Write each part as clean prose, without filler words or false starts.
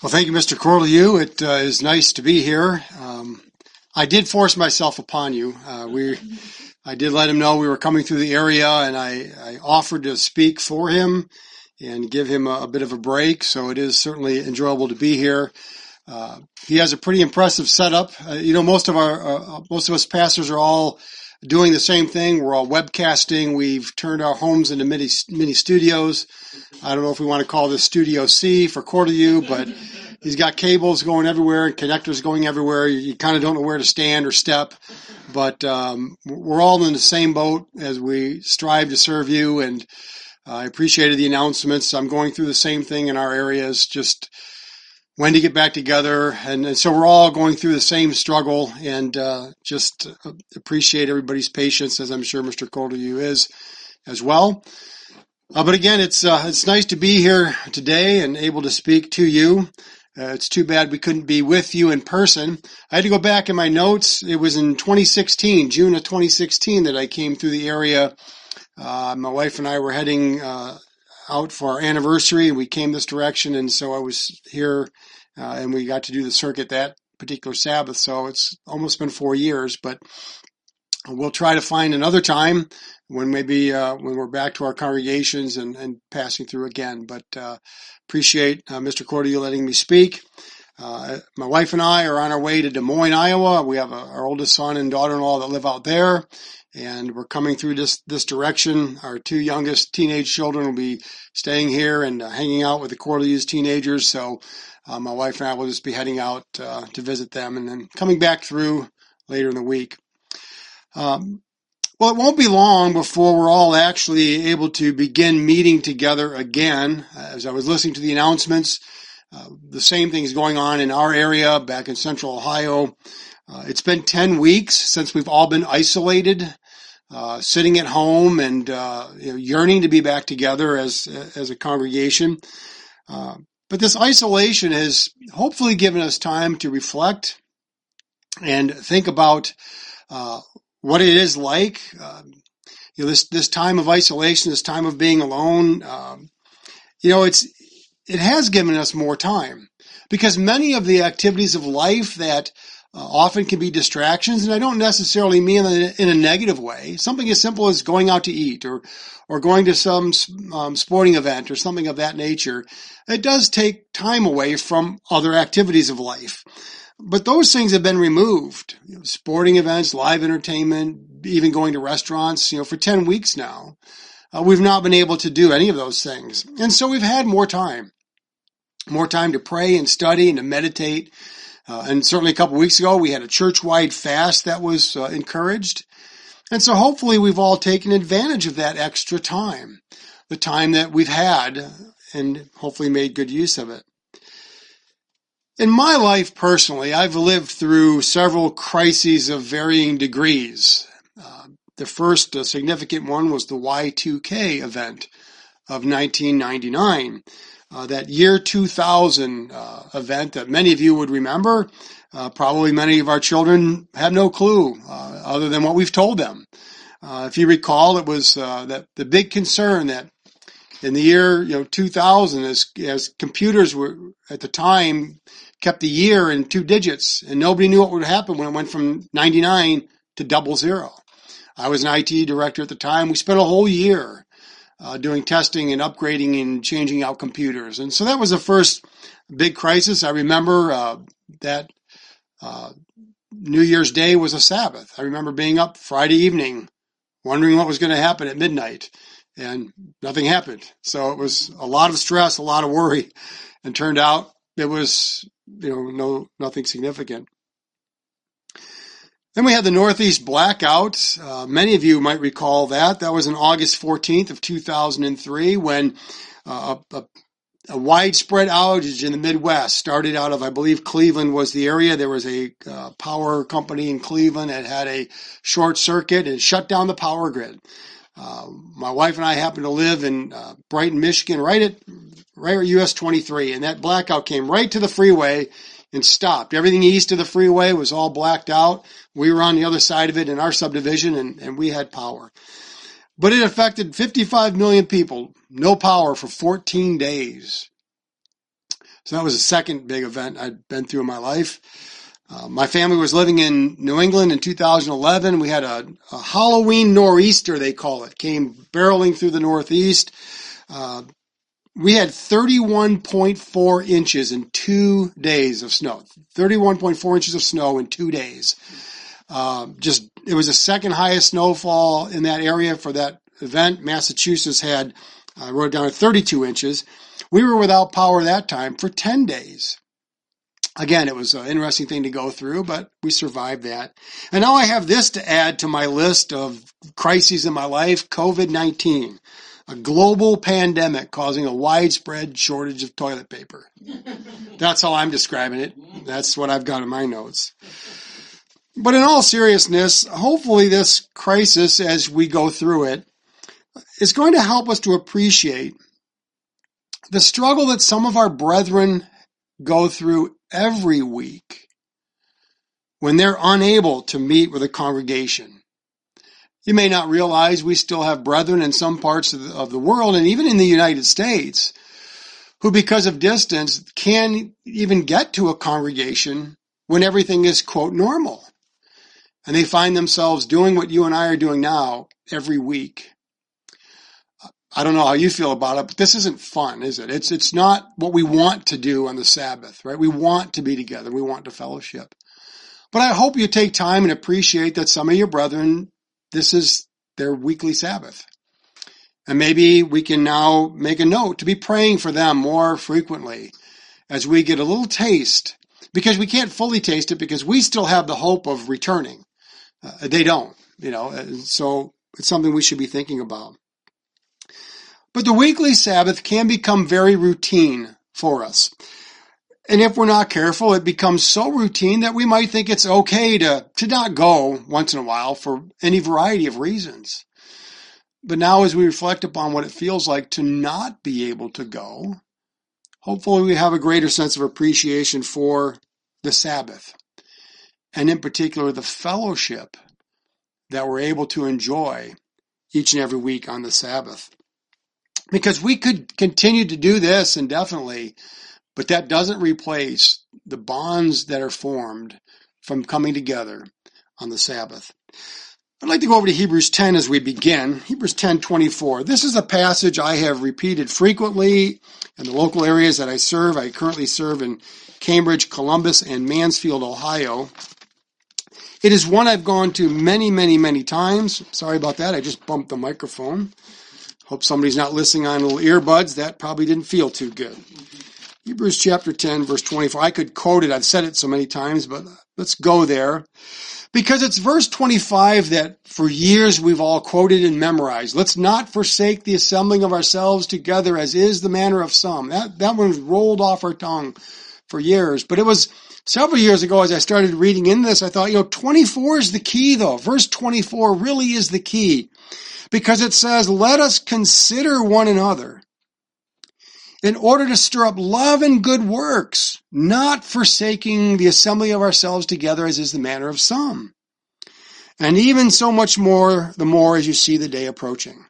Well, thank you, Mr. Corlew. It is nice to be here. I did force myself upon you. I did let him know we were coming through the area, and I offered to speak for him and give him a bit of a break. So it is certainly enjoyable to be here. He has a pretty impressive setup. Most of us pastors are all doing the same thing. We're all webcasting. We've turned our homes into mini studios. I don't know if we want to call this Studio C for Corlew, but he's got cables going everywhere and connectors going everywhere. You kind of don't know where to stand or step, but we're all in the same boat as we strive to serve you, and I appreciated the announcements. I'm going through the same thing in our areas, just when to get back together, and so we're all going through the same struggle, and just appreciate everybody's patience, as I'm sure Mr. Corlew is as well. But again, it's nice to be here today and able to speak to you. It's too bad we couldn't be with you in person. I had to go back in my notes. It was in 2016, June of 2016, that I came through the area. My wife and I were heading out for our anniversary, and we came this direction, and so I was here, and we got to do the circuit that particular Sabbath. So it's almost been 4 years, but we'll try to find another time when when we're back to our congregations and passing through again. But appreciate Mr. Corlew letting me speak. My wife and I are on our way to Des Moines, Iowa. We have our oldest son and daughter-in-law that live out there, and we're coming through this direction. Our two youngest teenage children will be staying here and hanging out with the Corlews teenagers. So my wife and I will just be heading out to visit them and then coming back through later in the week. Well, it won't be long before we're all actually able to begin meeting together again. As I was listening to the announcements, the same thing is going on in our area back in central Ohio. It's been 10 weeks since we've all been isolated, sitting at home and yearning to be back together as a congregation. But this isolation has hopefully given us time to reflect and think about what it is like, this time of isolation, this time of being alone. It has given us more time, because many of the activities of life that often can be distractions, and I don't necessarily mean in a negative way. Something as simple as going out to eat or going to some sporting event or something of that nature. It does take time away from other activities of life. But those things have been removed. Sporting events, live entertainment, even going to restaurants, for 10 weeks now. We've not been able to do any of those things. And so we've had more time to pray and study and to meditate. And certainly a couple weeks ago, we had a church-wide fast that was encouraged. And so hopefully we've all taken advantage of that extra time, the time that we've had, and hopefully made good use of it. In my life personally, I've lived through several crises of varying degrees. The first significant one was the Y2K event of 1999. That year 2000 event that many of you would remember. Probably many of our children have no clue other than what we've told them. If you recall, it was that the big concern that in the year 2000, as computers were at the time kept the year in 2 digits, and nobody knew what would happen when it went from 99 to 00. I was an IT director at the time. We spent a whole year doing testing and upgrading and changing out computers, and so that was the first big crisis. I remember that New Year's Day was a Sabbath. I remember being up Friday evening, wondering what was going to happen at midnight. And nothing happened. So it was a lot of stress, a lot of worry, and turned out it was, nothing significant. Then we had the Northeast blackout. Many of you might recall that. That was on August 14th of 2003 when a widespread outage in the Midwest started out of, I believe, Cleveland was the area. There was a power company in Cleveland that had a short circuit and shut down the power grid. My wife and I happened to live in Brighton, Michigan, right at US 23, and that blackout came right to the freeway and stopped. Everything east of the freeway was all blacked out. We were on the other side of it in our subdivision, and we had power. But it affected 55 million people, no power for 14 days. So that was the second big event I'd been through in my life. My family was living in New England in 2011. We had a Halloween nor'easter, they call it, came barreling through the Northeast. We had 31.4 inches in 2 days of snow. 31.4 inches of snow in 2 days. It was the second highest snowfall in that area for that event. Massachusetts had, I wrote it down at 32 inches. We were without power that time for 10 days. Again, it was an interesting thing to go through, but we survived that. And now I have this to add to my list of crises in my life, COVID-19, a global pandemic causing a widespread shortage of toilet paper. That's how I'm describing it. That's what I've got in my notes. But in all seriousness, hopefully this crisis, as we go through it, is going to help us to appreciate the struggle that some of our brethren go through every week when they're unable to meet with a congregation. You may not realize we still have brethren in some parts of the world, and even in the United States, who because of distance can't even get to a congregation when everything is, quote, normal. And they find themselves doing what you and I are doing now every week. I don't know how you feel about it, but this isn't fun, is it? It's not what we want to do on the Sabbath, right? We want to be together. We want to fellowship. But I hope you take time and appreciate that some of your brethren, this is their weekly Sabbath. And maybe we can now make a note to be praying for them more frequently as we get a little taste, because we can't fully taste it because we still have the hope of returning. They don't, so it's something we should be thinking about. But the weekly Sabbath can become very routine for us. And if we're not careful, it becomes so routine that we might think it's okay to not go once in a while for any variety of reasons. But now as we reflect upon what it feels like to not be able to go, hopefully we have a greater sense of appreciation for the Sabbath. And in particular, the fellowship that we're able to enjoy each and every week on the Sabbath. Because we could continue to do this indefinitely, but that doesn't replace the bonds that are formed from coming together on the Sabbath. I'd like to go over to Hebrews 10 as we begin. Hebrews 10:24. This is a passage I have repeated frequently in the local areas that I serve. I currently serve in Cambridge, Columbus, and Mansfield, Ohio. It is one I've gone to many, many, many times. Sorry about that. I just bumped the microphone. Hope somebody's not listening on little earbuds. That probably didn't feel too good. Hebrews chapter 10, verse 24. I could quote it. I've said it so many times, but let's go there. Because it's verse 25 that for years we've all quoted and memorized. Let's not forsake the assembling of ourselves together as is the manner of some. That one was rolled off our tongue for years. But it was several years ago as I started reading in this, I thought, 24 is the key though. Verse 24 really is the key. Because it says, let us consider one another in order to stir up love and good works, not forsaking the assembly of ourselves together as is the manner of some. And even so much more, the more as you see the day approaching.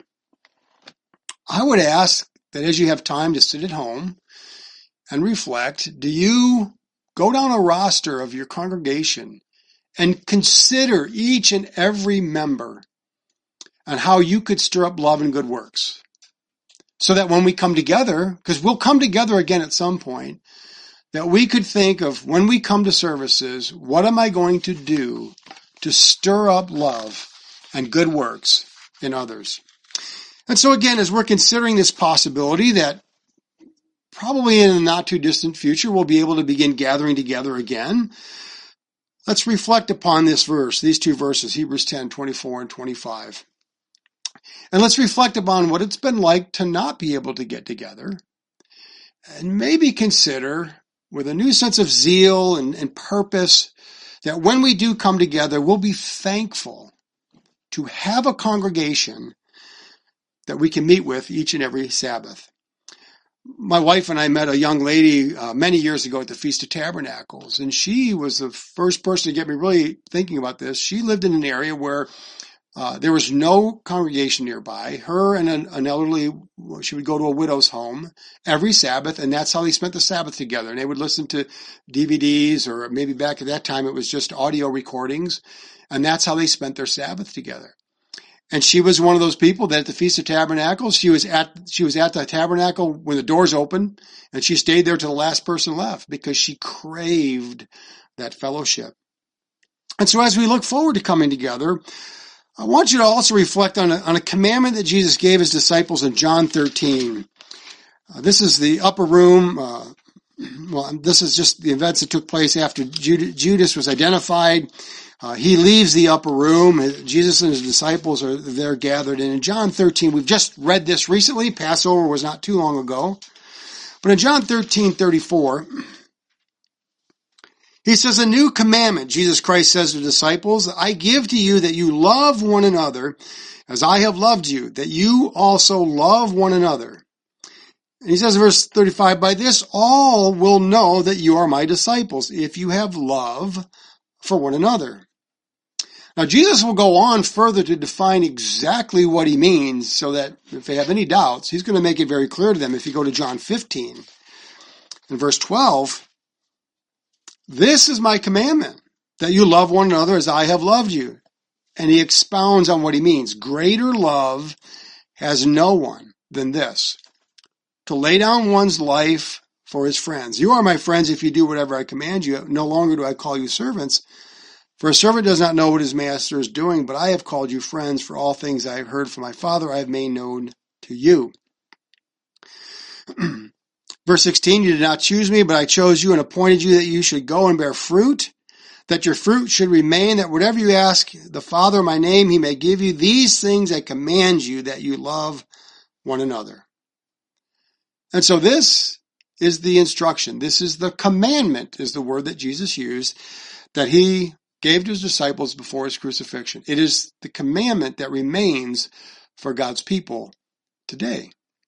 I would ask that as you have time to sit at home and reflect, do you go down a roster of your congregation and consider each and every member and how you could stir up love and good works? So that when we come together, because we'll come together again at some point, that we could think of when we come to services, what am I going to do to stir up love and good works in others? And so again, as we're considering this possibility that probably in the not too distant future, we'll be able to begin gathering together again, let's reflect upon this verse, these two verses, Hebrews 10, 24 and 25. And let's reflect upon what it's been like to not be able to get together and maybe consider with a new sense of zeal and purpose that when we do come together, we'll be thankful to have a congregation that we can meet with each and every Sabbath. My wife and I met a young lady many years ago at the Feast of Tabernacles, and she was the first person to get me really thinking about this. She lived in an area where There was no congregation nearby. Her and an elderly, she would go to a widow's home every Sabbath, and that's how they spent the Sabbath together. And they would listen to DVDs, or maybe back at that time it was just audio recordings, and that's how they spent their Sabbath together. And she was one of those people that at the Feast of Tabernacles, she was at the tabernacle when the doors opened, and she stayed there till the last person left because she craved that fellowship. And so as we look forward to coming together, I want you to also reflect on a commandment that Jesus gave his disciples in John 13. This is the upper room. This is just the events that took place after Judas was identified. He leaves the upper room. Jesus and his disciples are there gathered. And in John 13, we've just read this recently. Passover was not too long ago. But in John 13:34, he says, a new commandment, Jesus Christ says to the disciples, I give to you that you love one another as I have loved you, that you also love one another. And he says in verse 35, by this all will know that you are my disciples, if you have love for one another. Now, Jesus will go on further to define exactly what he means so that if they have any doubts, he's going to make it very clear to them. If you go to John 15 and verse 12, this is my commandment, that you love one another as I have loved you. And he expounds on what he means. Greater love has no one than this, to lay down one's life for his friends. You are my friends if you do whatever I command you. No longer do I call you servants, for a servant does not know what his master is doing, but I have called you friends, for all things I have heard from my Father I have made known to you. Verse 16, you did not choose me, but I chose you and appointed you that you should go and bear fruit, that your fruit should remain, that whatever you ask the Father in my name, he may give you. These things I command you, that you love one another. And so this is the instruction. This is the commandment, is the word that Jesus used, that he gave to his disciples before his crucifixion. It is the commandment that remains for God's people today.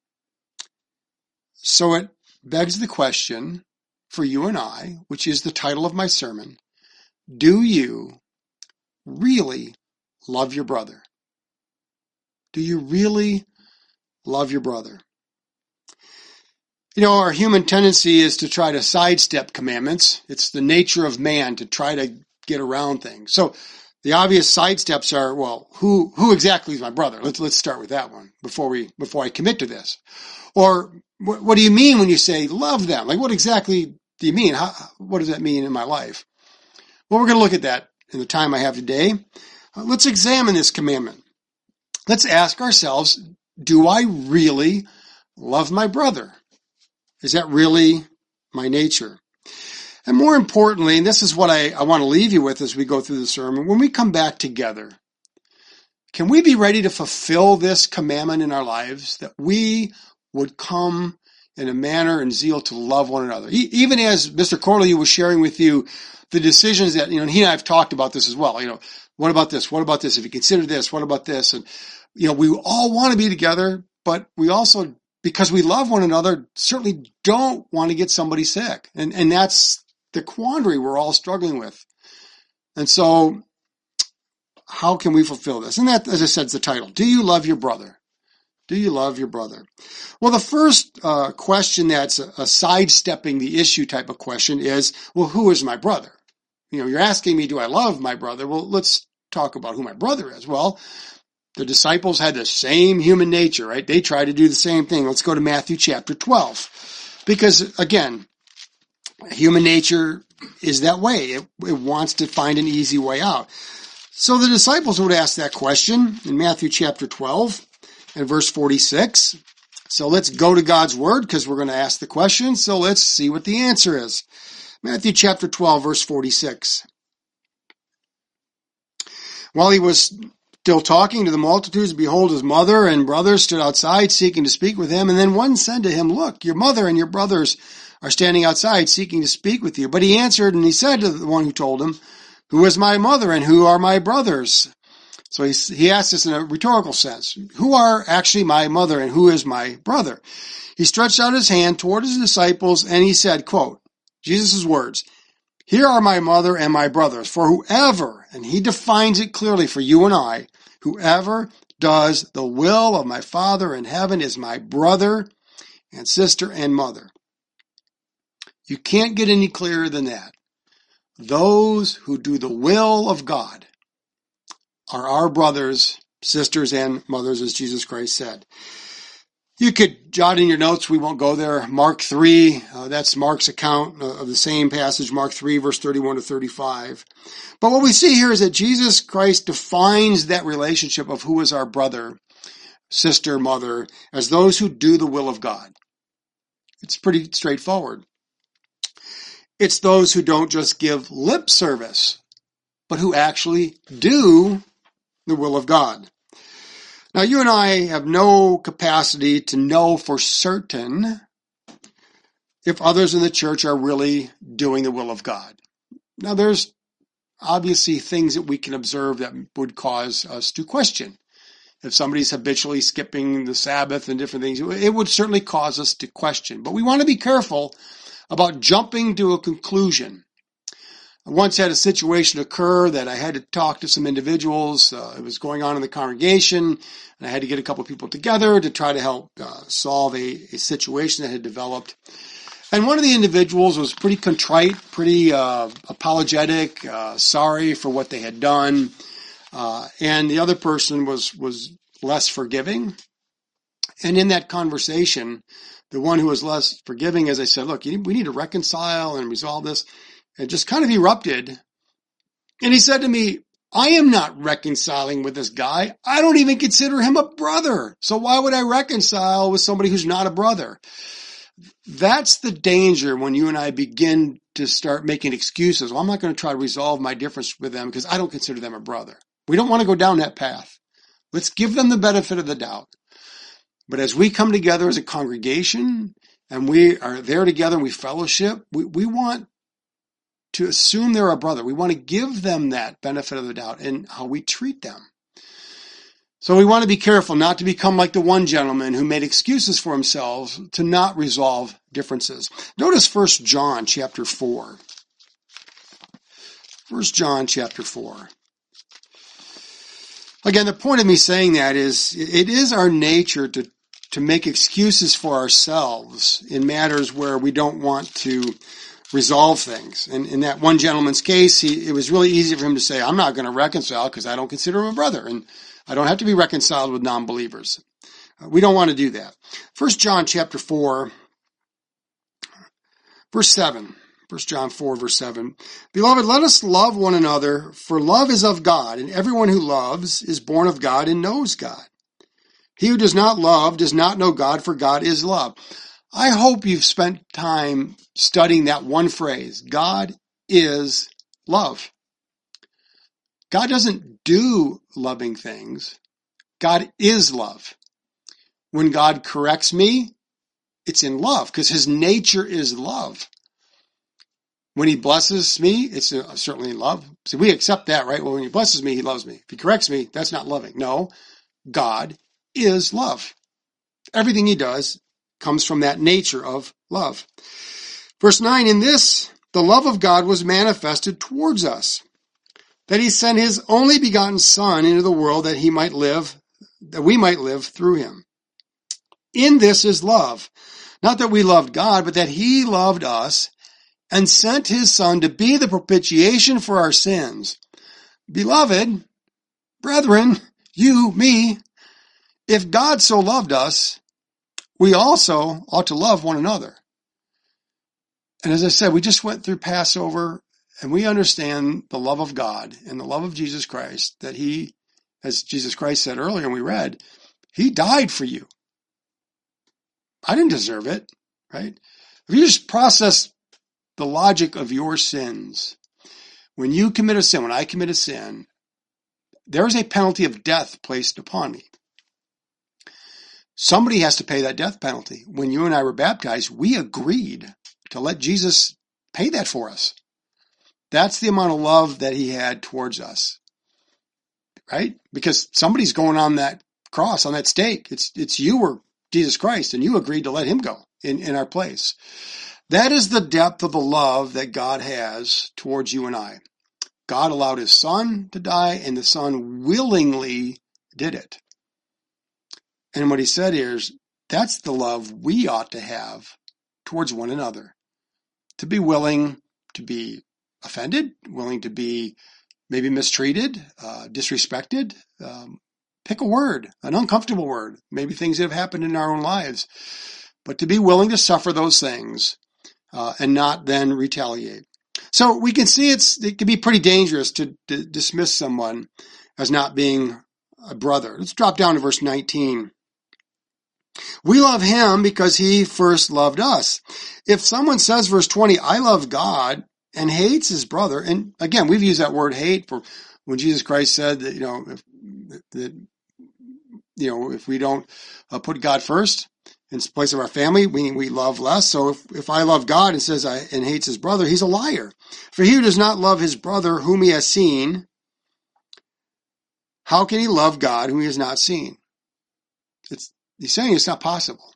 So it begs the question for you and I, which is the title of my sermon, do you really love your brother? Do you really love your brother? You know, our human tendency is to try to sidestep commandments. It's the nature of man to try to get around things. So the obvious sidesteps are, well, who exactly is my brother? Let's start with that one before I commit to this. Or what do you mean when you say love them? Like, what exactly do you mean? What does that mean in my life? Well, we're going to look at that in the time I have today. Let's examine this commandment. Let's ask ourselves, do I really love my brother? Is that really my nature? And more importantly, and this is what I want to leave you with as we go through the sermon, when we come back together, can we be ready to fulfill this commandment in our lives, that we would come in a manner and zeal to love one another? Even as Mr. Corley was sharing with you the decisions that, he and I have talked about this as well. What about this? What about this? If you consider this, what about this? And, we all want to be together, but we also, because we love one another, certainly don't want to get somebody sick. And that's the quandary we're all struggling with. And so how can we fulfill this? And that, as I said, is the title. Do you love your brother? Do you love your brother? Well, the first question that's a sidestepping the issue type of question is, well, who is my brother? You're asking me, do I love my brother? Well, let's talk about who my brother is. Well, the disciples had the same human nature, right? They tried to do the same thing. Let's go to Matthew chapter 12. Because, again, human nature is that way. It wants to find an easy way out. So the disciples would ask that question in Matthew chapter 12 and verse 46. So let's go to God's word because we're going to ask the question. So let's see what the answer is. Matthew chapter 12, verse 46. While he was still talking to the multitudes, behold, his mother and brothers stood outside seeking to speak with him. And then one said to him, look, your mother and your brothers are standing outside seeking to speak with you. But he answered and he said to the one who told him, who is my mother and who are my brothers? So he asked this in a rhetorical sense. Who are actually my mother and who is my brother? He stretched out his hand toward his disciples and he said, quote, Jesus' words, here are my mother and my brothers, for whoever, and he defines it clearly for you and I, Whoever does the will of my Father in heaven is my brother and sister and mother. You can't get any clearer than that. Those who do the will of God are our brothers, sisters, and mothers, as Jesus Christ said. You could jot in your notes, we won't go there. Mark 3, that's Mark's account of the same passage, Mark 3, verse 31 to 35. But what we see here is that Jesus Christ defines that relationship of who is our brother, sister, mother, as those who do the will of God. It's pretty straightforward. It's those who don't just give lip service, but who actually do the will of God. Now, you and I have no capacity to know for certain if others in the church are really doing the will of God. Now, there's obviously things that we can observe that would cause us to question. If somebody's habitually skipping the Sabbath and different things, it would certainly cause us to question. But we want to be careful about jumping to a conclusion. I once had a situation occur that I had to talk to some individuals. It was going on in the congregation, and I had to get a couple of people together to try to help solve a situation that had developed. And one of the individuals was pretty contrite, pretty apologetic, sorry for what they had done. And the other person was less forgiving. And in that conversation, the one who was less forgiving, as I said, look, we need to reconcile and resolve this, and just kind of erupted. And he said to me, I am not reconciling with this guy. I don't even consider him a brother. So why would I reconcile with somebody who's not a brother? That's the danger when you and I begin to start making excuses. Well, I'm not going to try to resolve my difference with them because I don't consider them a brother. We don't want to go down that path. Let's give them the benefit of the doubt. But as we come together as a congregation and we are there together and we fellowship, we want to assume they're a brother. We want to give them that benefit of the doubt in how we treat them. So we want to be careful not to become like the one gentleman who made excuses for himself to not resolve differences. Notice 1 John chapter 4. 1 John chapter 4. Again, the point of me saying that is it is our nature to make excuses for ourselves in matters where we don't want to resolve things. And in that one gentleman's case, it was really easy for him to say, I'm not going to reconcile because I don't consider him a brother, and I don't have to be reconciled with non-believers. We don't want to do that. 1 John chapter 4, verse 7. 1 John 4, verse 7. Beloved, let us love one another, for love is of God, and everyone who loves is born of God and knows God. He who does not love does not know God, for God is love. I hope you've spent time studying that one phrase. God is love. God doesn't do loving things. God is love. When God corrects me, it's in love because his nature is love. When he blesses me, it's certainly in love. So we accept that, right? Well, when he blesses me, he loves me. If he corrects me, that's not loving. No, God is love. Everything he does comes from that nature of love. Verse 9, in this, the love of God was manifested towards us, that he sent his only begotten Son into the world that we might live through him. In this is love, not that we loved God, but that he loved us and sent his Son to be the propitiation for our sins. Beloved, brethren, you, me, if God so loved us, we also ought to love one another. And as I said, we just went through Passover, and we understand the love of God and the love of Jesus Christ, that he, as Jesus Christ said earlier and we read, he died for you. I didn't deserve it, right? If you just process the logic of your sins, when you commit a sin, when I commit a sin, there is a penalty of death placed upon me. Somebody has to pay that death penalty. When you and I were baptized, we agreed to let Jesus pay that for us. That's the amount of love that he had towards us, right? Because somebody's going on that cross, on that stake. It's you or Jesus Christ, and you agreed to let him go in our place. That is the depth of the love that God has towards you and I. God allowed his Son to die, and the Son willingly did it. And what he said is, that's the love we ought to have towards one another. To be willing to be offended, willing to be maybe mistreated, disrespected. Pick a word, an uncomfortable word, maybe things that have happened in our own lives. But to be willing to suffer those things and not then retaliate. So we can see it can be pretty dangerous to dismiss someone as not being a brother. Let's drop down to verse 19. We love him because he first loved us. If someone says, verse 20, I love God and hates his brother, and again, we've used that word hate for when Jesus Christ said that, if we don't put God first in place of our family, we love less. So if I love God and says and hates his brother, he's a liar. For he who does not love his brother whom he has seen, how can he love God whom he has not seen? He's saying it's not possible.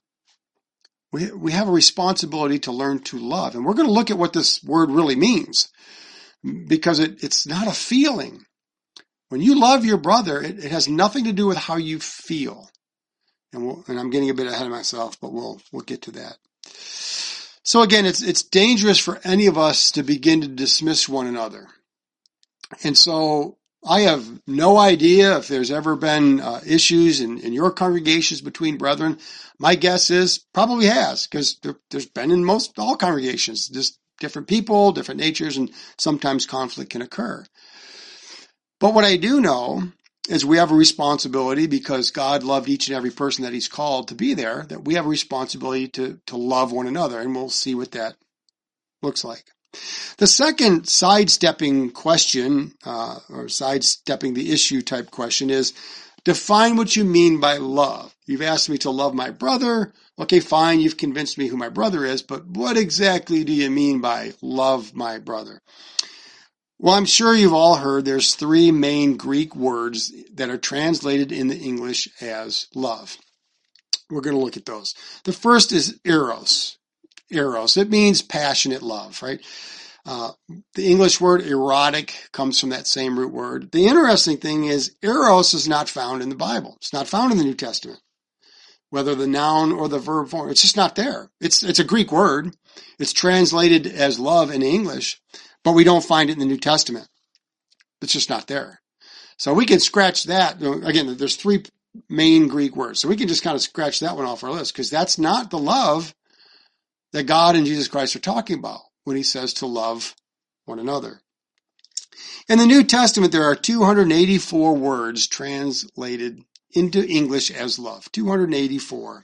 We have a responsibility to learn to love. And we're going to look at what this word really means, because it's not a feeling. When you love your brother, it has nothing to do with how you feel. And I'm getting a bit ahead of myself, but we'll get to that. So again, it's dangerous for any of us to begin to dismiss one another. And so I have no idea if there's ever been issues in your congregations between brethren. My guess is probably has, because there's been in all congregations, just different people, different natures, and sometimes conflict can occur. But what I do know is we have a responsibility, because God loved each and every person that he's called to be there, that we have a responsibility to love one another, and we'll see what that looks like. The second sidestepping question, or sidestepping the issue type question, is define what you mean by love. You've asked me to love my brother. Okay, fine, you've convinced me who my brother is, but what exactly do you mean by love my brother? Well, I'm sure you've all heard there's three main Greek words that are translated in the English as love. We're going to look at those. The first is eros. Eros. It means passionate love, right? The English word erotic comes from that same root word. The interesting thing is eros is not found in the Bible. It's not found in the New Testament, whether the noun or the verb form. It's just not there. It's a Greek word. It's translated as love in English, but we don't find it in the New Testament. It's just not there. So we can scratch that. Again, there's three main Greek words. So we can just kind of scratch that one off our list, because that's not the love that God and Jesus Christ are talking about when he says to love one another. In the New Testament, there are 284 words translated into English as love. 284.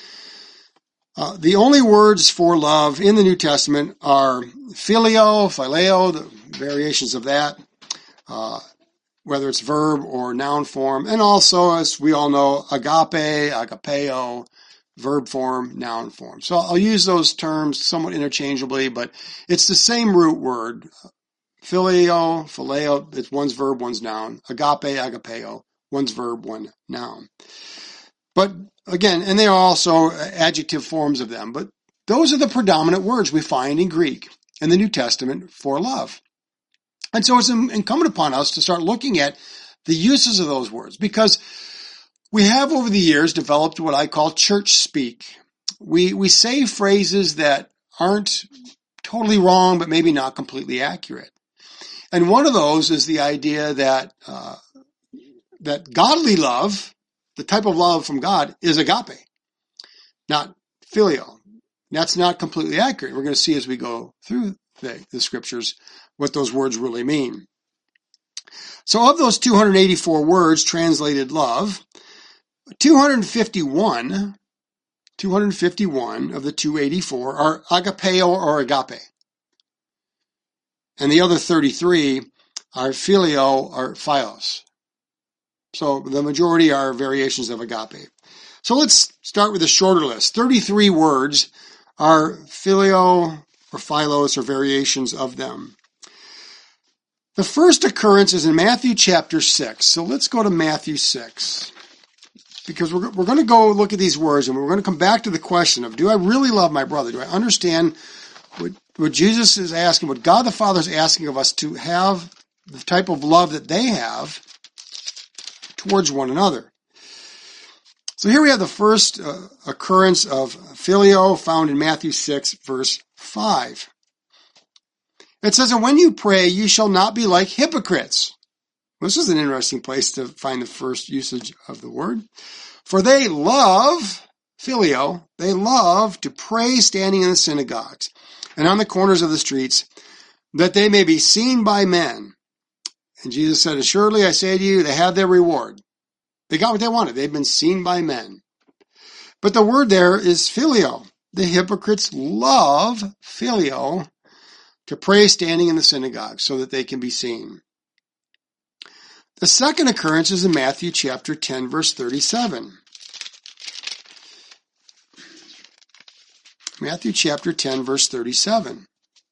The only words for love in the New Testament are phileo, phileo, the variations of that, whether it's verb or noun form, and also, as we all know, agape, agapeo, verb form, noun form. So I'll use those terms somewhat interchangeably, but it's the same root word. Phileo, phileo, it's one's verb, one's noun. Agape, agapeo, one's verb, one noun. But again, and they are also adjective forms of them, but those are the predominant words we find in Greek in the New Testament for love. And so it's incumbent upon us to start looking at the uses of those words, because we have over the years developed what I call church speak. We say phrases that aren't totally wrong, but maybe not completely accurate. And one of those is the idea that godly love, the type of love from God, is agape, not phileo. That's not completely accurate. We're going to see as we go through the scriptures what those words really mean. So of those 284 words translated love, 251 of the 284 are agapeo or agape. And the other 33 are phileo or philos. So the majority are variations of agape. So let's start with a shorter list. 33 words are phileo or philos or variations of them. The first occurrence is in Matthew chapter 6. So let's go to Matthew 6. Because we're going to go look at these words, and we're going to come back to the question of, do I really love my brother? Do I understand what Jesus is asking, what God the Father is asking of us to have the type of love that they have towards one another. So here we have the first occurrence of phileo found in Matthew 6, verse 5. It says, "And when you pray, you shall not be like hypocrites." This is an interesting place to find the first usage of the word. "For they love," phileo, "they love to pray standing in the synagogues and on the corners of the streets, that they may be seen by men." And Jesus said, "Assuredly I say to you, they have their reward." They got what they wanted. They've been seen by men. But the word there is phileo. The hypocrites love, phileo, to pray standing in the synagogue so that they can be seen. The second occurrence is in Matthew chapter 10, verse 37. Matthew chapter 10, verse 37.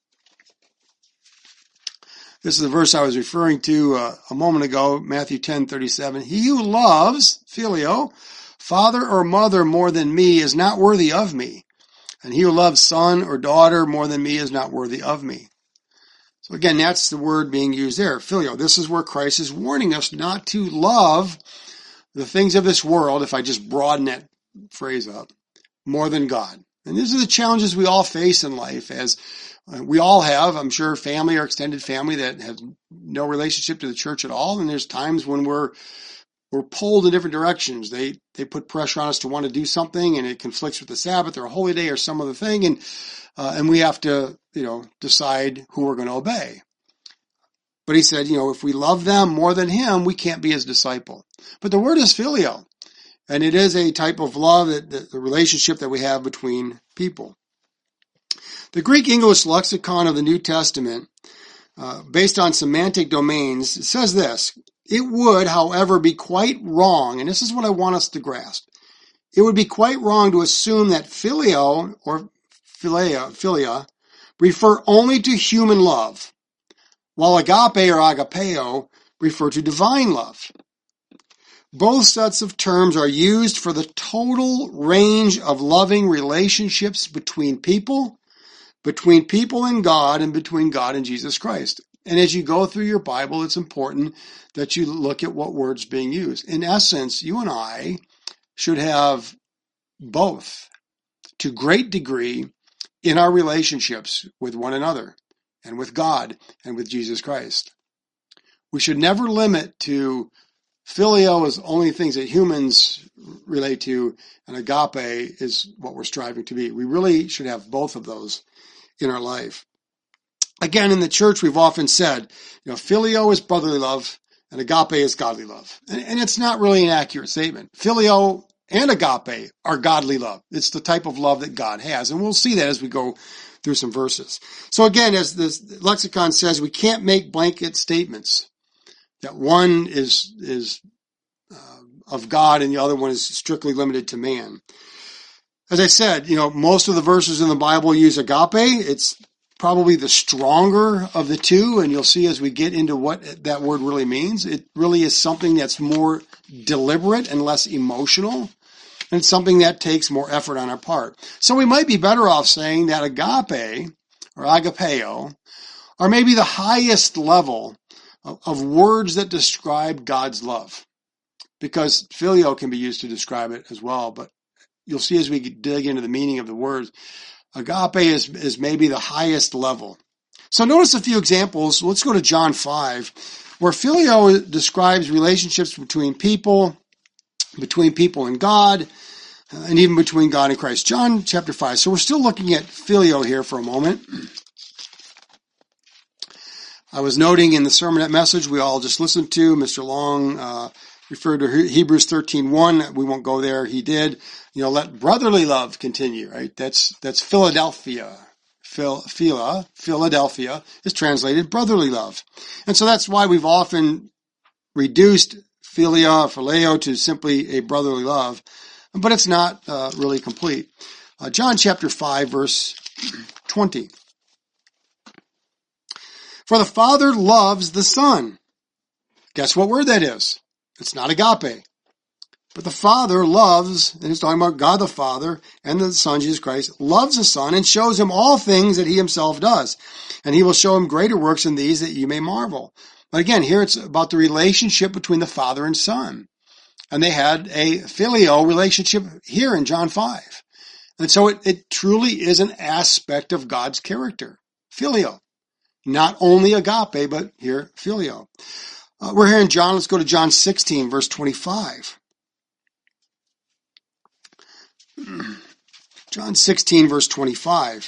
This is the verse I was referring to a moment ago, Matthew 10:37. "He who loves," phileo, "father or mother more than me is not worthy of me. And he who loves son or daughter more than me is not worthy of me." So again, that's the word being used there, phileo. This is where Christ is warning us not to love the things of this world, if I just broaden that phrase up, more than God. And these are the challenges we all face in life, as we all have, I'm sure, family or extended family that has no relationship to the church at all. And there's times when we're pulled in different directions. They put pressure on us to want to do something, and it conflicts with the Sabbath or a holy day or some other thing, and we have to, decide who we're going to obey. But he said, if we love them more than him, we can't be his disciple. But the word is phileo, and it is a type of love, the relationship that we have between people. The Greek English lexicon of the New Testament, based on semantic domains, says this: "It would, however, be quite wrong," and this is what I want us to grasp, "it would be quite wrong to assume that phileo or philia refer only to human love, while agape or agapeo refer to divine love. Both sets of terms are used for the total range of loving relationships between people and God, and between God and Jesus Christ." And as you go through your Bible, it's important that you look at what words being used. In essence, you and I should have both to great degree in our relationships with one another and with God and with Jesus Christ. We should never limit to phileo as only things that humans relate to, and agape is what we're striving to be. We really should have both of those in our life. Again, in the church, we've often said, phileo is brotherly love and agape is godly love. And it's not really an accurate statement. Phileo and agape are godly love. It's the type of love that God has. And we'll see that as we go through some verses. So again, as this lexicon says, we can't make blanket statements that one is of God and the other one is strictly limited to man. As I said, most of the verses in the Bible use agape. It's probably the stronger of the two, and you'll see as we get into what that word really means. It really is something that's more deliberate and less emotional, and it's something that takes more effort on our part. So we might be better off saying that agape, or agapeo, are maybe the highest level of words that describe God's love, because phileo can be used to describe it as well, but you'll see as we dig into the meaning of the words, agape is maybe the highest level. So notice a few examples. Let's go to John 5, where phileo describes relationships between people and God, and even between God and Christ. John chapter 5. So we're still looking at phileo here for a moment. I was noting in the sermonette message we all just listened to, Mr. Long referred to Hebrews 13:1. We won't go there. He did. Let brotherly love continue, right? That's Philadelphia. Philadelphia is translated brotherly love. And so that's why we've often reduced phileo to simply a brotherly love, but it's not really complete. John chapter 5, verse 20. "For the Father loves the Son." Guess what word that is? It's not agape. But the Father loves, and it's talking about God the Father and the Son, Jesus Christ, loves the Son and shows him all things that he himself does. And he will show him greater works than these, that you may marvel. But again, here it's about the relationship between the Father and Son. And they had a filial relationship here in John 5. And so it truly is an aspect of God's character. Filial. Not only agape, but here, filial. We're here in John. Let's go to John 16, verse 25. John 16, verse 25.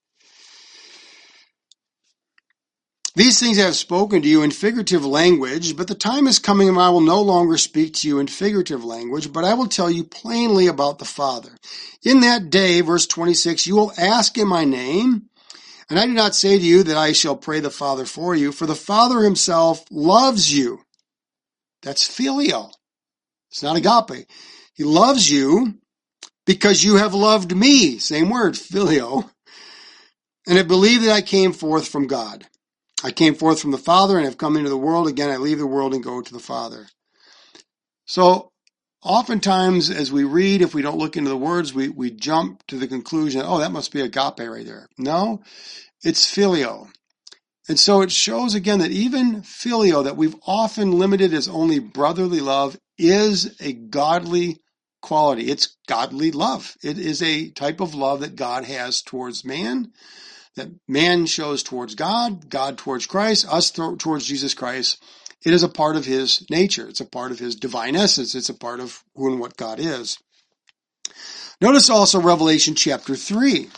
These things I have spoken to you in figurative language, but the time is coming when I will no longer speak to you in figurative language, but I will tell you plainly about the Father. In that day, verse 26, you will ask in my name, and I do not say to you that I shall pray the Father for you, for the Father himself loves you. That's filial. It's not agape. He loves you because you have loved me. Same word, filio. And have believed that I came forth from God. I came forth from the Father and have come into the world. Again, I leave the world and go to the Father. So oftentimes as we read, if we don't look into the words, we jump to the conclusion, oh, that must be agape right there. No, it's filio. And so it shows again that even filio, that we've often limited as only brotherly love, is a godly quality. It's godly love. It is a type of love that God has towards man, that man shows towards God, God towards Christ, us towards Jesus Christ. It is a part of his nature. It's a part of his divine essence. It's a part of who and what God is. Notice also Revelation chapter 3.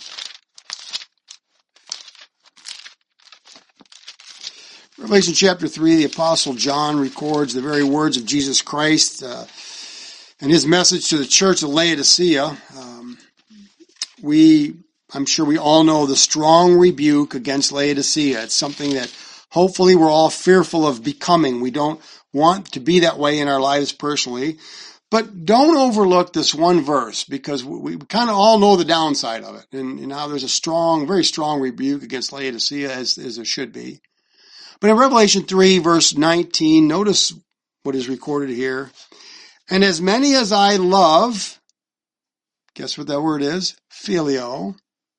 Revelation chapter 3, the Apostle John records the very words of Jesus Christ and his message to the church of Laodicea. I'm sure we all know the strong rebuke against Laodicea. It's something that hopefully we're all fearful of becoming. We don't want to be that way in our lives personally. But don't overlook this one verse, because we kind of all know the downside of it. And how there's a strong, very strong rebuke against Laodicea, as there should be. But in Revelation 3, verse 19, notice what is recorded here. And as many as I love, guess what that word is? Filio.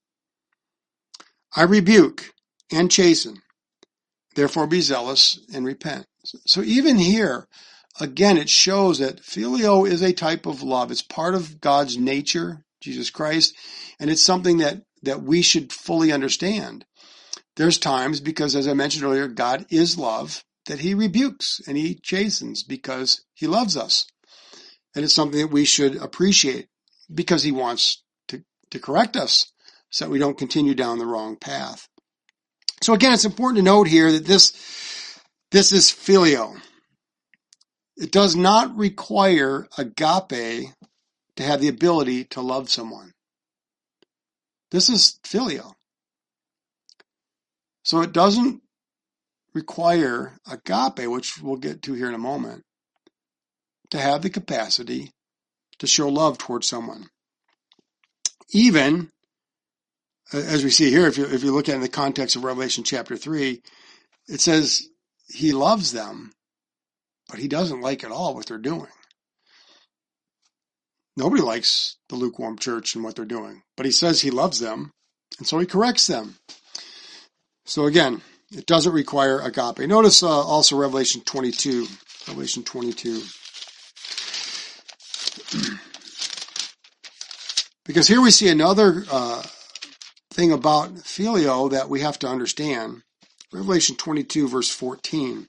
I rebuke and chasten. Therefore be zealous and repent. So even here, again, it shows that filio is a type of love. It's part of God's nature, Jesus Christ, and it's something that we should fully understand. There's times, because as I mentioned earlier, God is love, that he rebukes and he chastens because he loves us. And it's something that we should appreciate because he wants to correct us so that we don't continue down the wrong path. So again, it's important to note here that this is filio. It does not require agape to have the ability to love someone. This is filio. So it doesn't require agape, which we'll get to here in a moment, to have the capacity to show love towards someone. Even, as we see here, if you look at it in the context of Revelation chapter 3, it says he loves them, but he doesn't like at all what they're doing. Nobody likes the lukewarm church and what they're doing, but he says he loves them, and so he corrects them. So again, it doesn't require agape. Notice also Revelation 22. Revelation 22. Because here we see another thing about filio that we have to understand. Revelation 22, verse 14.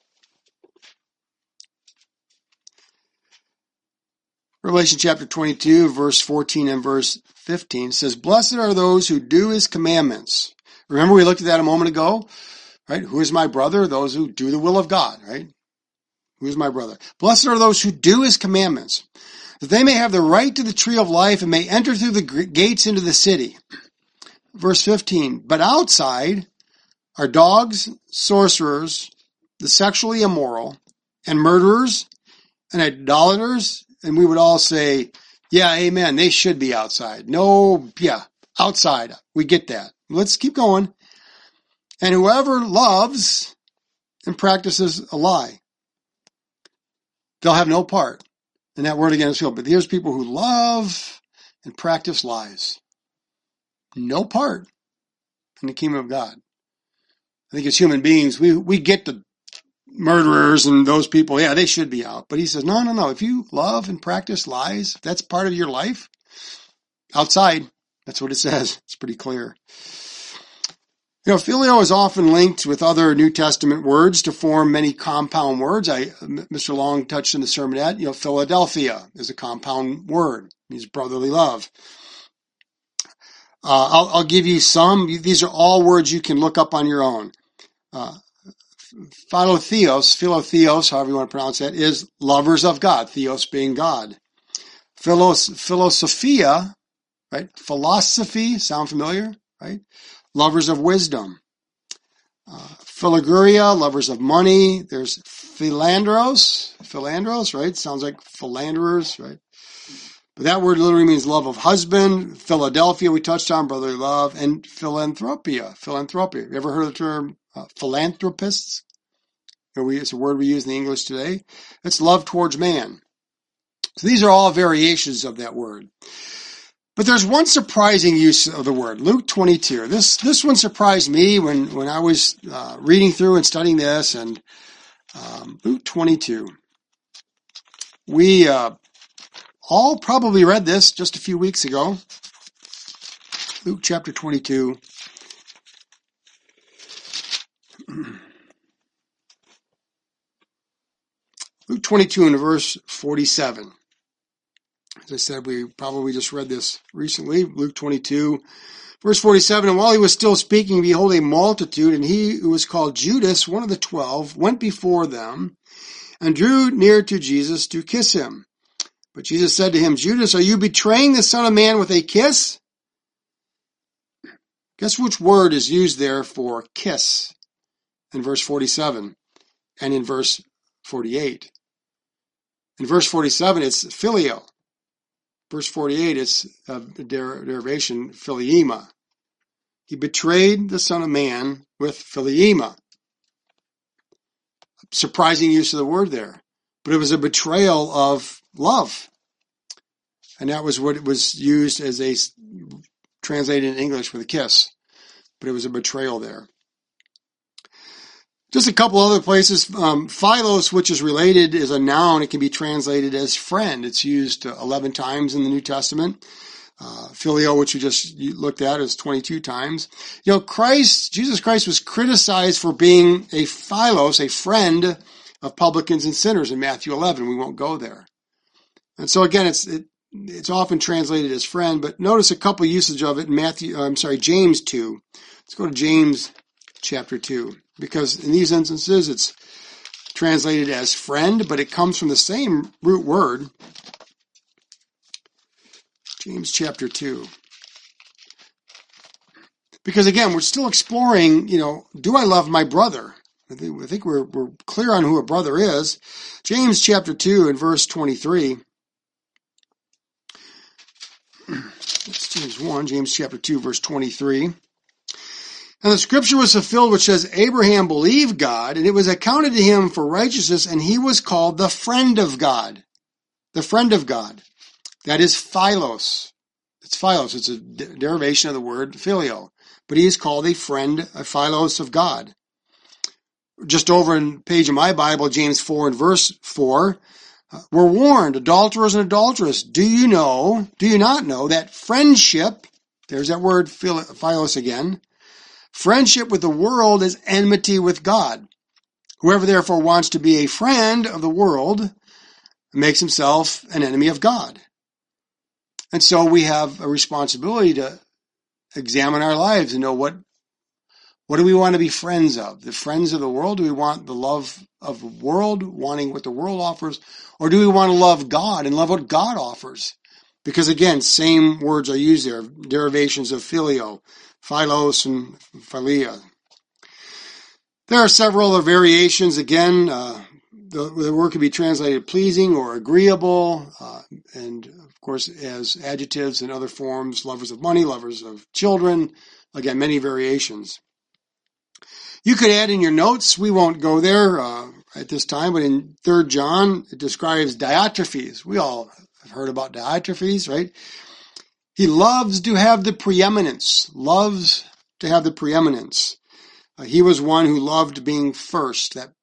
Revelation chapter 22, verse 14 and verse 15 says, "Blessed are those who do his commandments." Remember we looked at that a moment ago, right? Who is my brother? Those who do the will of God, right? Who is my brother? "Blessed are those who do his commandments, that they may have the right to the tree of life and may enter through the gates into the city." Verse 15, "But outside are dogs, sorcerers, the sexually immoral, and murderers, and idolaters." And we would all say, yeah, amen, they should be outside. No, yeah, outside. We get that. Let's keep going. "And whoever loves and practices a lie, they'll have no part." And that word again is filled. But here's people who love and practice lies. No part in the kingdom of God. I think as human beings, we get the murderers and those people, yeah, they should be out. But he says, no. If you love and practice lies, if that's part of your life, outside, that's what it says. It's pretty clear. Phileo is often linked with other New Testament words to form many compound words. Mr. Long touched in the sermonette, Philadelphia is a compound word. It means brotherly love. I'll give you some. These are all words you can look up on your own. Philotheos, however you want to pronounce that, is lovers of God, theos being God. Philosophia, right? Philosophy, sound familiar, right? Lovers of wisdom. Philaguria, lovers of money. There's philandros, right? Sounds like philanderers, right? But that word literally means love of husband. Philadelphia, we touched on, brotherly love. And philanthropia. You ever heard of the term philanthropists? It's a word we use in the English today. It's love towards man. So these are all variations of that word. But there's one surprising use of the word, Luke 22. This one surprised me when I was reading through and studying this. And Luke 22. We all probably read this just a few weeks ago. Luke chapter 22. Luke 22 and verse 47. As I said, we probably just read this recently. Luke 22, verse 47. And while he was still speaking, behold, a multitude, and he who was called Judas, one of the 12, went before them and drew near to Jesus to kiss him. But Jesus said to him, Judas, are you betraying the Son of Man with a kiss? Guess which word is used there for kiss in verse 47 and in verse 48? In verse 47, it's phileo. Verse 48, it's a derivation, philema. He betrayed the Son of Man with philema. Surprising use of the word there. But it was a betrayal of love. And that was what it was used as translated in English with a kiss. But it was a betrayal there. Just a couple other places. Philos, which is related, is a noun. It can be translated as friend. It's used 11 times in the New Testament. Phileo, which we just looked at, is 22 times. Jesus Christ was criticized for being a philos, a friend of publicans and sinners in Matthew 11. We won't go there. And so again, it's often translated as friend, but notice a couple usage of it in James 2. Let's go to James chapter 2. Because in these instances, it's translated as friend, but it comes from the same root word. James chapter 2. Because again, we're still exploring, do I love my brother? I think we're clear on who a brother is. James chapter 2 and verse 23. That's James 1, James chapter 2, verse 23. And the scripture was fulfilled which says, Abraham believed God, and it was accounted to him for righteousness, and he was called the friend of God. The friend of God. That is philos. It's philos. It's a derivation of the word filio. But he is called a friend, a philos of God. Just over in the page of my Bible, James 4 and verse 4, we're warned, adulterers and adulteress, do you not know that friendship, there's that word philos again, friendship with the world is enmity with God. Whoever therefore wants to be a friend of the world makes himself an enemy of God. And so we have a responsibility to examine our lives and know what do we want to be friends of? The friends of the world? Do we want the love of the world, wanting what the world offers? Or do we want to love God and love what God offers? Because again, same words are used there, derivations of filio, philos and philia. There are several other variations. Again, the word can be translated pleasing or agreeable, and of course as adjectives and other forms, lovers of money, lovers of children. Again, many variations. You could add in your notes, we won't go there at this time, but in 3 John, it describes Diotrephes. We all have heard about Diotrephes, right? He loves to have the preeminence, He was one who loved being first. That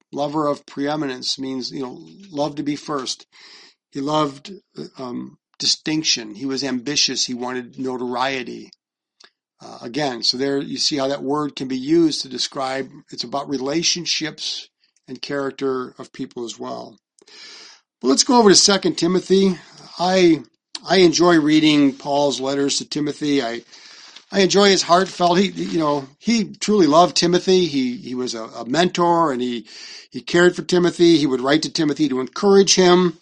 Lover of preeminence means, loved to be first. He loved distinction. He was ambitious. He wanted notoriety. Again, so there you see how that word can be used to describe, it's about relationships and character of people as well. But let's go over to 2 Timothy. I enjoy reading Paul's letters to Timothy. I enjoy his heartfelt. He truly loved Timothy. He was a mentor, and he cared for Timothy. He would write to Timothy to encourage him.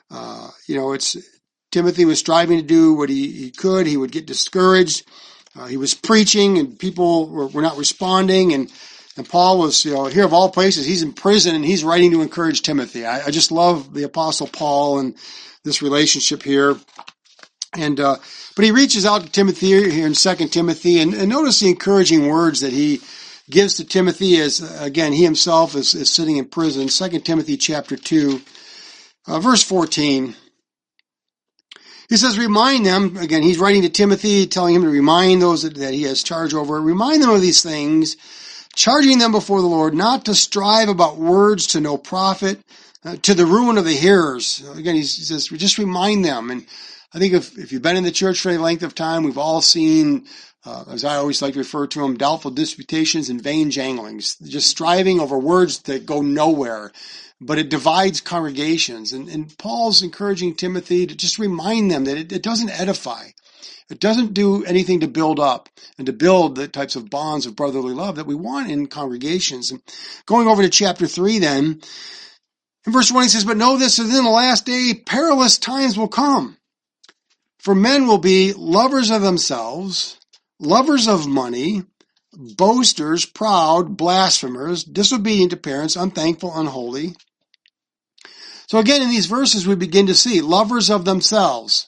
Timothy was striving to do what he could. He would get discouraged. He was preaching, and people were not responding. And Paul was, here of all places, he's in prison, and he's writing to encourage Timothy. I just love the Apostle Paul and this relationship here. And but he reaches out to Timothy here in 2 Timothy, and notice the encouraging words that he gives to Timothy as, again, he himself is sitting in prison. 2 Timothy chapter 2, verse 14. He says, remind them, again, he's writing to Timothy, telling him to remind those that he has charge over, remind them of these things, charging them before the Lord, not to strive about words to no profit, to the ruin of the hearers. Again, he says, just remind them. And I think if you've been in the church for any length of time, we've all seen, as I always like to refer to them, doubtful disputations and vain janglings, just striving over words that go nowhere. But it divides congregations. And Paul's encouraging Timothy to just remind them that it doesn't edify. It doesn't do anything to build up and to build the types of bonds of brotherly love that we want in congregations. And going over to chapter 3 then, in verse 1 he says, but know this, that in the last day perilous times will come. For men will be lovers of themselves, lovers of money, boasters, proud, blasphemers, disobedient to parents, unthankful, unholy. So again, in these verses, we begin to see lovers of themselves,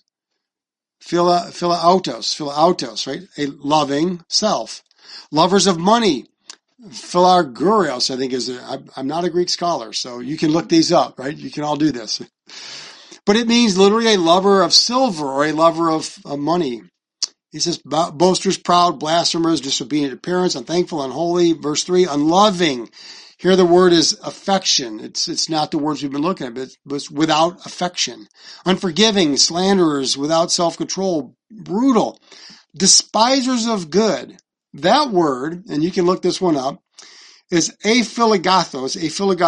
philautos, right? A loving self. Lovers of money, philargurios, I think I'm not a Greek scholar, so you can look these up, right? You can all do this. But it means literally a lover of silver or a lover of money. He says, boasters, proud, blasphemers, disobedient to parents, unthankful, unholy. Verse 3, unloving. Here the word is affection. It's not the words we've been looking at, but it's without affection. Unforgiving, slanderers, without self-control, brutal, despisers of good. That word, and you can look this one up, is aphiligathos.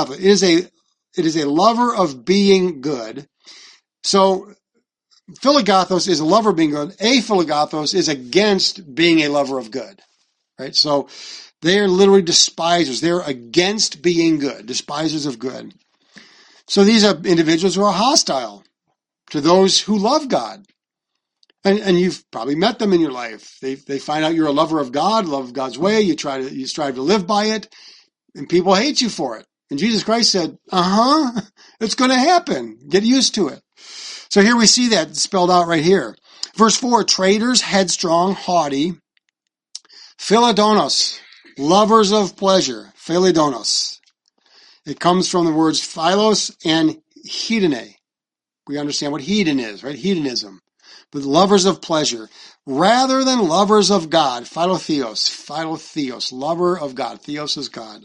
It is a lover of being good. So philigathos is a lover of being good. Aphiligathos is against being a lover of good, right? So they are literally despisers. They're against being good, despisers of good. So these are individuals who are hostile to those who love God. And you've probably met them in your life. They find out you're a lover of God, love God's way. You strive to live by it, and people hate you for it. And Jesus Christ said, it's going to happen. Get used to it. So here we see that spelled out right here. Verse 4, traitors, headstrong, haughty, philodonos, lovers of pleasure, philodonos. It comes from the words philos and hedone. We understand what hedon is, right? Hedonism. But lovers of pleasure, rather than lovers of God, philotheos, lover of God. Theos is God.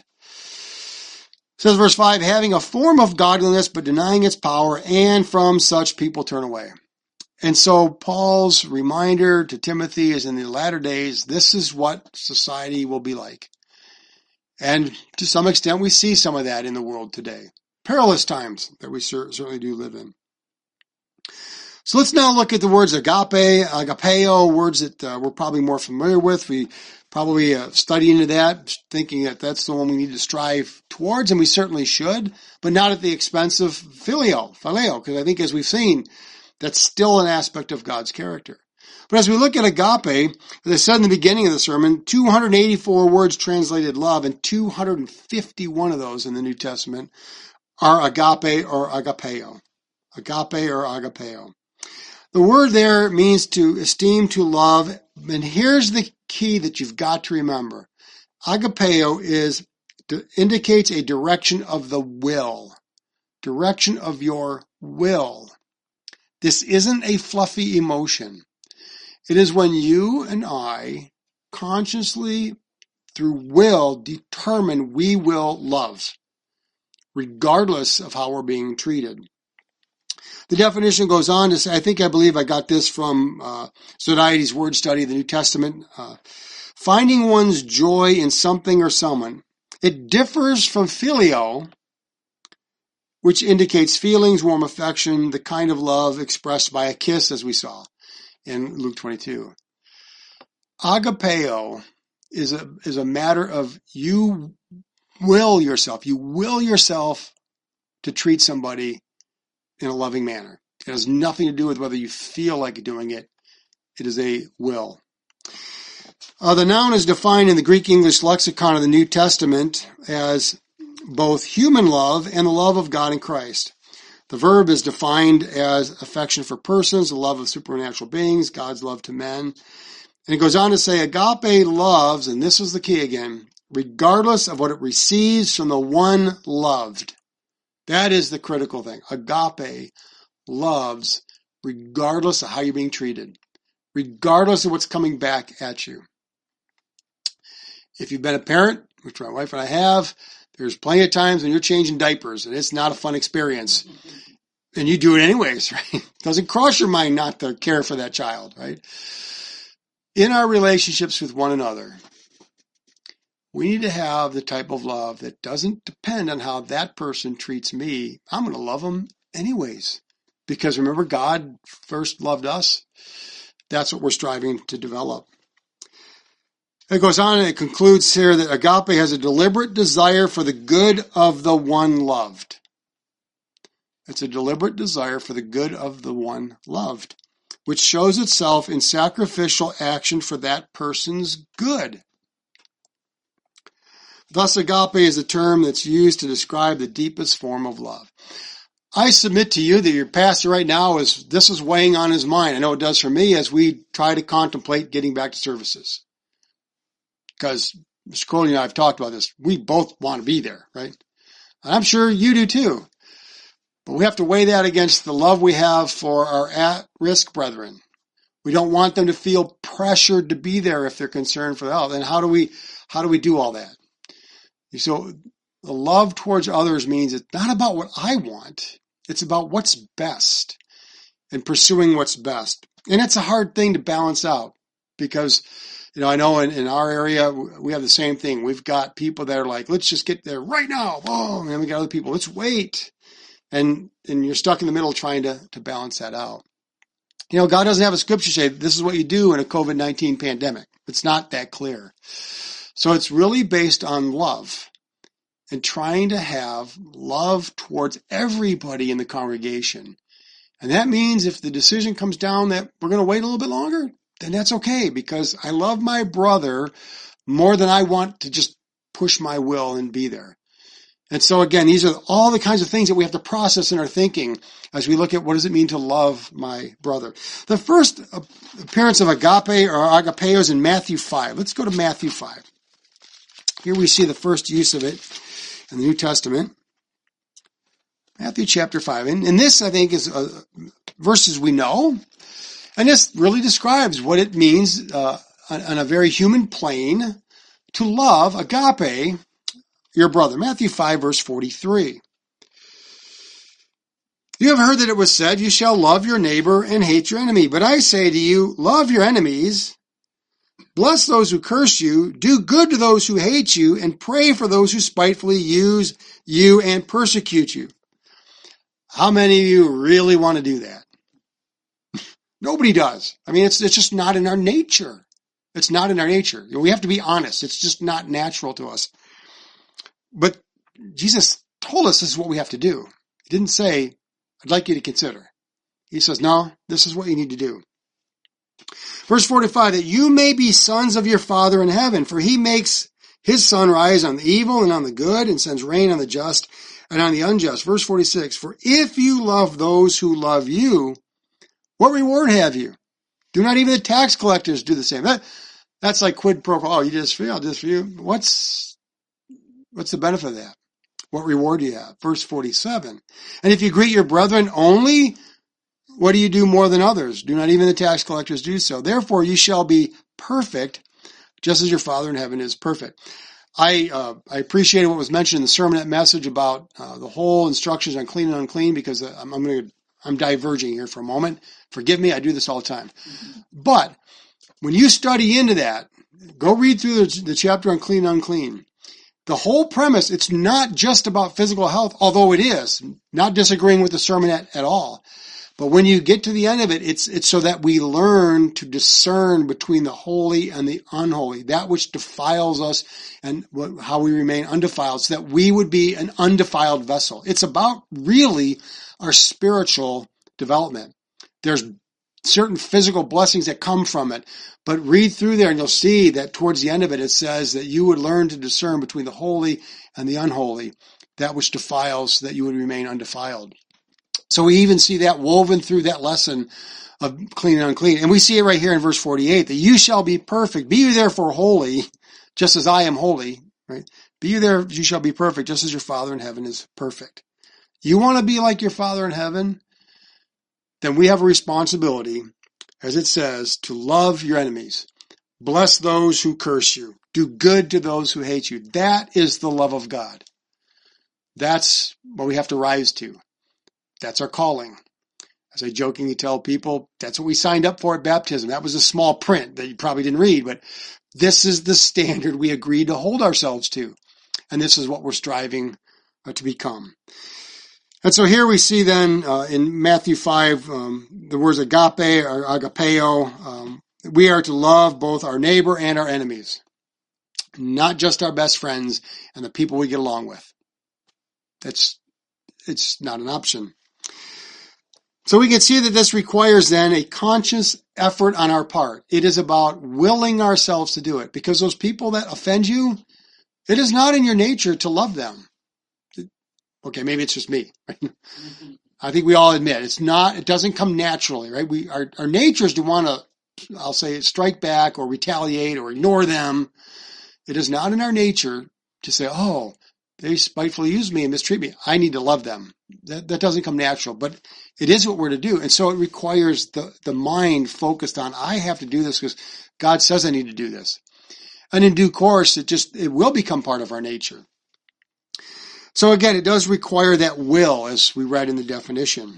Says verse 5, having a form of godliness, but denying its power, and from such people turn away. And so Paul's reminder to Timothy is in the latter days, this is what society will be like. And to some extent, we see some of that in the world today. Perilous times that we certainly do live in. So let's now look at the words agape, agapeo, words that we're probably more familiar with. We probably study into that, thinking that that's the one we need to strive towards, and we certainly should, but not at the expense of phileo, because I think as we've seen, that's still an aspect of God's character. But as we look at agape, as I said in the beginning of the sermon, 284 words translated love, and 251 of those in the New Testament are agape or agapeo. Agape or agapeo. The word there means to esteem, to love, and here's the key that you've got to remember. Agapeo indicates a direction of the will, direction of your will. This isn't a fluffy emotion. It is when you and I consciously, through will, determine we will love. regardless of how we're being treated. The definition goes on to say, I believe I got this from Sodaites' word study of the New Testament. Finding one's joy in something or someone. It differs from phileo, which indicates feelings, warm affection, the kind of love expressed by a kiss, as we saw in Luke 22. Agapeo is a matter of you will yourself to treat somebody in a loving manner. It has nothing to do with whether you feel like doing it. It is a will. The noun is defined in the Greek-English lexicon of the New Testament as both human love and the love of God in Christ. The verb is defined as affection for persons, the love of supernatural beings, God's love to men. And it goes on to say, agape loves, and this is the key again, regardless of what it receives from the one loved. That is the critical thing. Agape loves regardless of how you're being treated, regardless of what's coming back at you. If you've been a parent, which my wife and I have, there's plenty of times when you're changing diapers and it's not a fun experience. And you do it anyways, right? It doesn't cross your mind not to care for that child, right? In our relationships with one another, we need to have the type of love that doesn't depend on how that person treats me. I'm going to love them anyways. Because remember, God first loved us. That's what we're striving to develop. It goes on and it concludes here that agape has a deliberate desire for the good of the one loved. It's a deliberate desire for the good of the one loved, which shows itself in sacrificial action for that person's good. Thus, agape is a term that's used to describe the deepest form of love. I submit to you that your pastor right now this is weighing on his mind. I know it does for me as we try to contemplate getting back to services. Because Mr. Crowley and I have talked about this. We both want to be there, right? And I'm sure you do too. But we have to weigh that against the love we have for our at-risk brethren. We don't want them to feel pressured to be there if they're concerned for health. And how do we do all that? So the love towards others means it's not about what I want. It's about what's best and pursuing what's best. And it's a hard thing to balance out because I know in our area, we have the same thing. We've got people that are like, let's just get there right now. Oh, and then we got other people, let's wait. And you're stuck in the middle trying to balance that out. God doesn't have a scripture say this is what you do in a COVID-19 pandemic. It's not that clear. So it's really based on love and trying to have love towards everybody in the congregation. And that means if the decision comes down that we're going to wait a little bit longer, then that's okay because I love my brother more than I want to just push my will and be there. And so again, these are all the kinds of things that we have to process in our thinking as we look at what does it mean to love my brother. The first appearance of agape or agapeo is in Matthew 5. Let's go to Matthew 5. Here we see the first use of it in the New Testament. Matthew chapter 5. And this, I think, is verses we know. And this really describes what it means on a very human plane to love, agape, your brother. Matthew 5, verse 43. You have heard that it was said, you shall love your neighbor and hate your enemy. But I say to you, love your enemies, bless those who curse you, do good to those who hate you, and pray for those who spitefully use you and persecute you. How many of you really want to do that? Nobody does. I mean, it's just not in our nature. It's not in our nature. We have to be honest. It's just not natural to us. But Jesus told us this is what we have to do. He didn't say, I'd like you to consider. He says, no, this is what you need to do. Verse 45, that you may be sons of your Father in heaven, for he makes his sun rise on the evil and on the good and sends rain on the just and on the unjust. Verse 46, for if you love those who love you, what reward have you? Do not even the tax collectors do the same? That's like quid pro quo. Oh, you did this for you, I'll do this for you. What's the benefit of that? What reward do you have? Verse 47. And if you greet your brethren only, what do you do more than others? Do not even the tax collectors do so? Therefore you shall be perfect, just as your Father in heaven is perfect. I appreciated what was mentioned in the sermonette message about the whole instructions on clean and unclean, because I'm diverging here for a moment. Forgive me, I do this all the time. But when you study into that, go read through the chapter on clean and unclean. The whole premise, it's not just about physical health, although it is. Not disagreeing with the sermonette at all. But when you get to the end of it, it's so that we learn to discern between the holy and the unholy, that which defiles us and how we remain undefiled, so that we would be an undefiled vessel. It's about really our spiritual development. There's certain physical blessings that come from it, but read through there and you'll see that towards the end of it, it says that you would learn to discern between the holy and the unholy, that which defiles, so that you would remain undefiled. So we even see that woven through that lesson of clean and unclean. And we see it right here in verse 48, that you shall be perfect. Be you therefore holy, just as I am holy, right? Be you there, you shall be perfect, just as your Father in heaven is perfect. You want to be like your Father in heaven? Then we have a responsibility, as it says, to love your enemies. Bless those who curse you. Do good to those who hate you. That is the love of God. That's what we have to rise to. That's our calling. As I jokingly tell people, that's what we signed up for at baptism. That was a small print that you probably didn't read, but this is the standard we agreed to hold ourselves to. And this is what we're striving to become. And so here we see then in Matthew 5, the words agape or agapeo. We are to love both our neighbor and our enemies, not just our best friends and the people we get along with. It's not an option. So we can see that this requires then a conscious effort on our part. It is about willing ourselves to do it, because those people that offend you, it is not in your nature to love them. Okay, maybe it's just me. Right? I think we all admit it doesn't come naturally, right? Our nature is to want to, I'll say, strike back or retaliate or ignore them. It is not in our nature to say, oh, they spitefully use me and mistreat me, I need to love them. That doesn't come natural, but it is what we're to do. And so it requires the mind focused on, I have to do this because God says I need to do this. And in due course, it will become part of our nature. So again, it does require that will, as we read in the definition.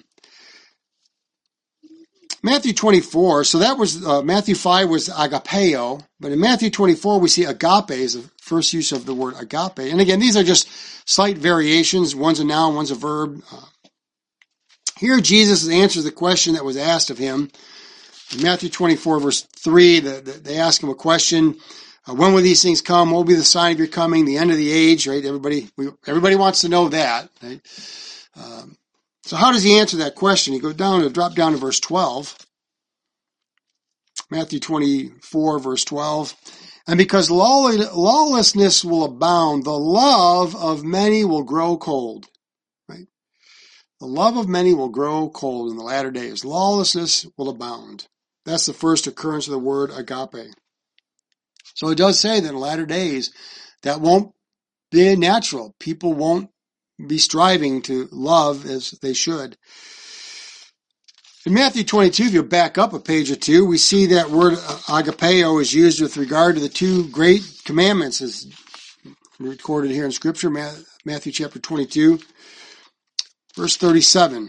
Matthew 24, so that was, Matthew 5 was agapeo, but in Matthew 24 we see agape is the first use of the word agape. And again, these are just slight variations. One's a noun, one's a verb. Here Jesus answers the question that was asked of him. In Matthew 24 verse 3, they ask him a question. When will these things come? What will be the sign of your coming? The end of the age, right? Everybody wants to know that, right? So how does he answer that question? He goes drop down to verse 12. Matthew 24, verse 12. And because lawlessness will abound, the love of many will grow cold. Right? The love of many will grow cold in the latter days. Lawlessness will abound. That's the first occurrence of the word agape. So it does say that in the latter days, that won't be natural. People won't be striving to love as they should. In Matthew 22, if you back up a page or two, we see that word agapeo is used with regard to the two great commandments as recorded here in Scripture, Matthew chapter 22, verse 37.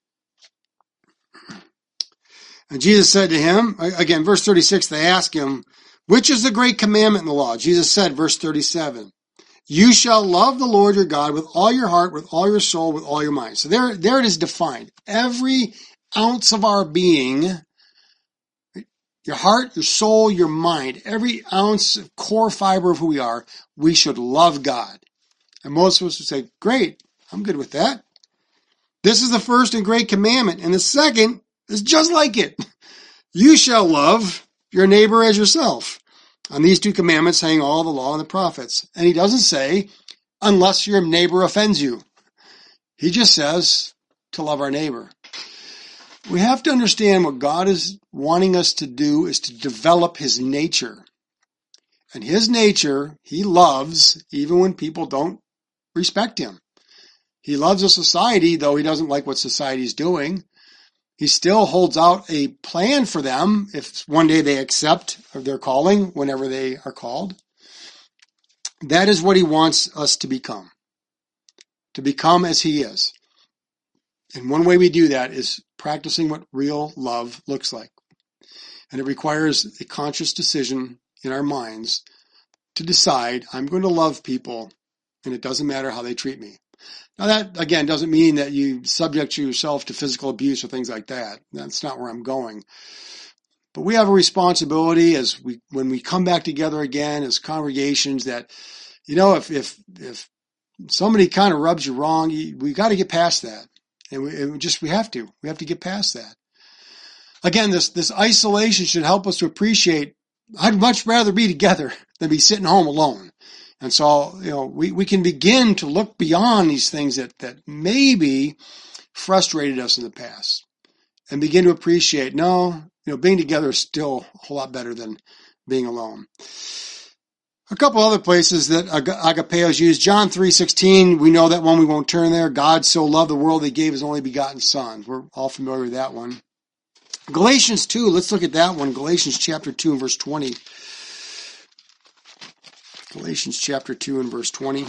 And Jesus said to him, again, verse 36, they ask him, which is the great commandment in the law? Jesus said, verse 37, you shall love the Lord your God with all your heart, with all your soul, with all your mind. So there it is defined. Every ounce of our being, your heart, your soul, your mind, every ounce of core fiber of who we are, we should love God. And most of us would say, great, I'm good with that. This is the first and great commandment. And the second is just like it. You shall love your neighbor as yourself. On these two commandments hang all the law and the prophets. And he doesn't say, unless your neighbor offends you. He just says to love our neighbor. We have to understand what God is wanting us to do is to develop his nature. And his nature, he loves even when people don't respect him. He loves a society, though he doesn't like what society is doing. He still holds out a plan for them if one day they accept their calling, whenever they are called. That is what he wants us to become as he is. And one way we do that is practicing what real love looks like. And it requires a conscious decision in our minds to decide, I'm going to love people, and it doesn't matter how they treat me. Now that, again, doesn't mean that you subject yourself to physical abuse or things like that. That's not where I'm going. But we have a responsibility when we come back together again as congregations that, if somebody kind of rubs you wrong, we got to get past that. And we have to get past that. Again, this isolation should help us to appreciate, I'd much rather be together than be sitting home alone. And so, we can begin to look beyond these things that maybe frustrated us in the past and begin to appreciate, being together is still a whole lot better than being alone. A couple other places that agapeo is used. John 3:16, we know that one, we won't turn there. God so loved the world that he gave his only begotten son. We're all familiar with that one. Galatians 2, let's look at that one. Galatians chapter 2 and verse 20. Galatians chapter 2 and verse 20.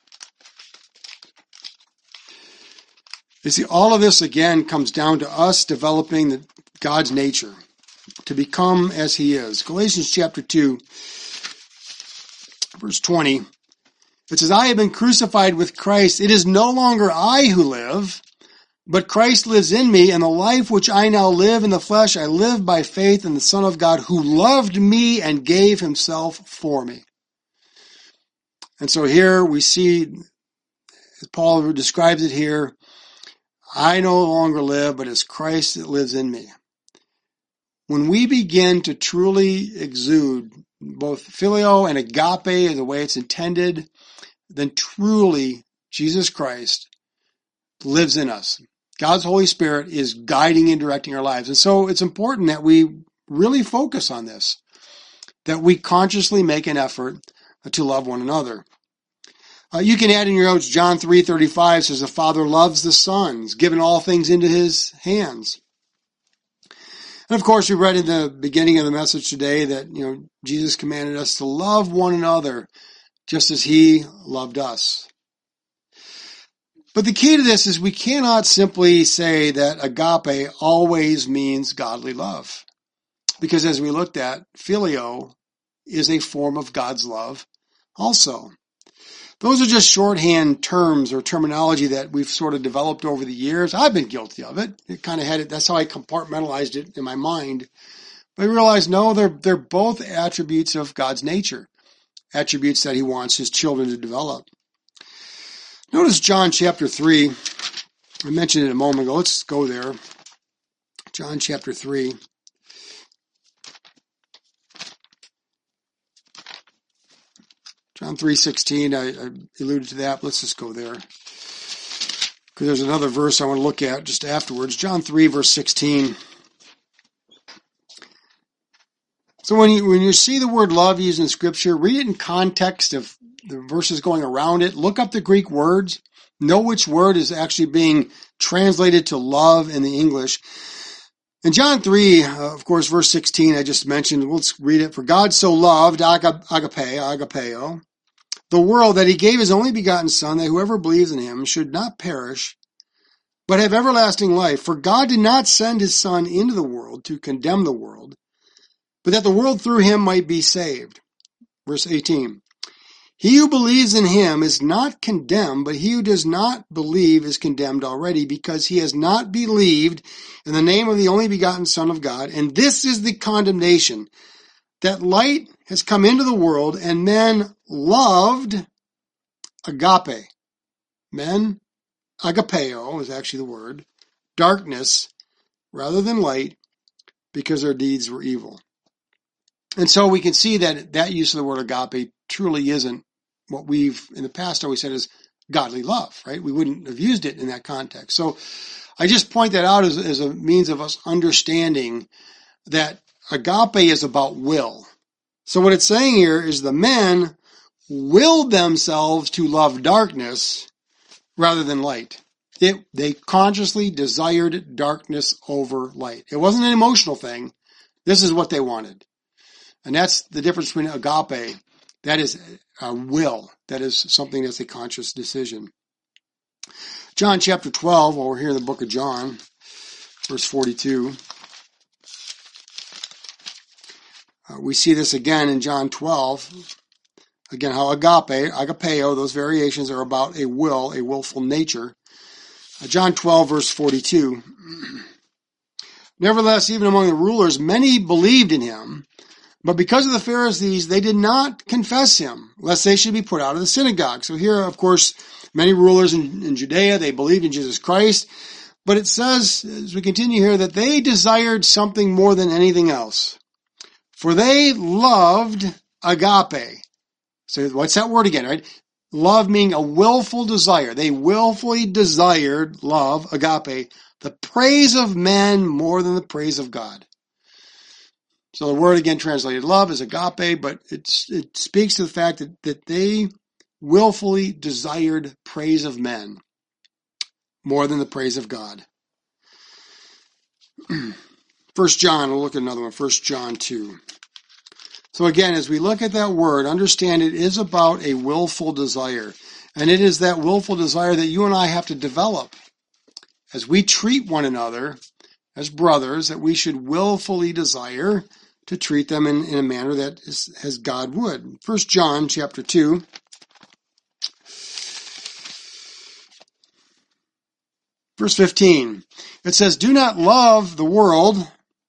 You see, all of this again comes down to us developing God's nature to become as he is. Galatians chapter 2, verse 20. It says, I have been crucified with Christ. It is no longer I who live, but Christ lives in me, and the life which I now live in the flesh, I live by faith in the Son of God who loved me and gave himself for me. And so here we see, as Paul describes it here, I no longer live, but it's Christ that lives in me. When we begin to truly exude both phileo and agape the way it's intended, then truly Jesus Christ lives in us. God's Holy Spirit is guiding and directing our lives. And so it's important that we really focus on this, that we consciously make an effort to love one another. You can add in your notes, John 3:35 says, the Father loves the Son. He's given all things into his hands. And of course, we read in the beginning of the message today that, Jesus commanded us to love one another just as he loved us. But the key to this is we cannot simply say that agape always means godly love. Because as we looked at, phileo is a form of God's love also. Those are just shorthand terms or terminology that we've sort of developed over the years. I've been guilty of it. That's how I compartmentalized it in my mind. But I realized, no, they're both attributes of God's nature, attributes that he wants his children to develop. Notice John chapter 3. I mentioned it a moment ago. Let's go there. John chapter 3. John 3:16, I alluded to that. Let's just go there. Because there's another verse I want to look at just afterwards. John 3, verse 16. So when you see the word love used in Scripture, read it in context of the verses going around it. Look up the Greek words. Know which word is actually being translated to love in the English. In John 3, of course, verse 16, I just mentioned. Let's read it. For God so loved, agapeo, the world that he gave his only begotten Son, that whoever believes in him should not perish, but have everlasting life. For God did not send his Son into the world to condemn the world, but that the world through him might be saved. Verse 18. He who believes in him is not condemned, but he who does not believe is condemned already, because he has not believed in the name of the only begotten Son of God. And this is the condemnation, that light has come into the world, and men loved agape. Men, agapeo is actually the word, darkness rather than light, because their deeds were evil. And so we can see that use of the word agape truly isn't what we've in the past always said is godly love, right? We wouldn't have used it in that context. So I just point that out as a means of us understanding that agape is about will. So what it's saying here is the men willed themselves to love darkness rather than light. They consciously desired darkness over light. It wasn't an emotional thing. This is what they wanted. And that's the difference between agape That is a will. That is something that's a conscious decision. John chapter 12, while we're here in the book of John, verse 42. We see this again in John 12. Again, how agapeo, those variations are about a will, a willful nature. John 12, verse 42. Nevertheless, even among the rulers, many believed in him, but because of the Pharisees, they did not confess him, lest they should be put out of the synagogue. So here, of course, many rulers in Judea, they believed in Jesus Christ, but it says, as we continue here, that they desired something more than anything else. For they loved agape. So what's that word again, right? Love meaning a willful desire. They willfully desired love, agape, the praise of men more than the praise of God. So the word again translated love is agape, but it speaks to the fact that they willfully desired praise of men more than the praise of God. 1 John, we'll look at another one, 1 John 2. So again, as we look at that word, understand it is about a willful desire. And it is that willful desire that you and I have to develop. As we treat one another as brothers, that we should willfully desire to treat them in a manner that is as God would. 1 John chapter 2. Verse 15. It says, do not love the world,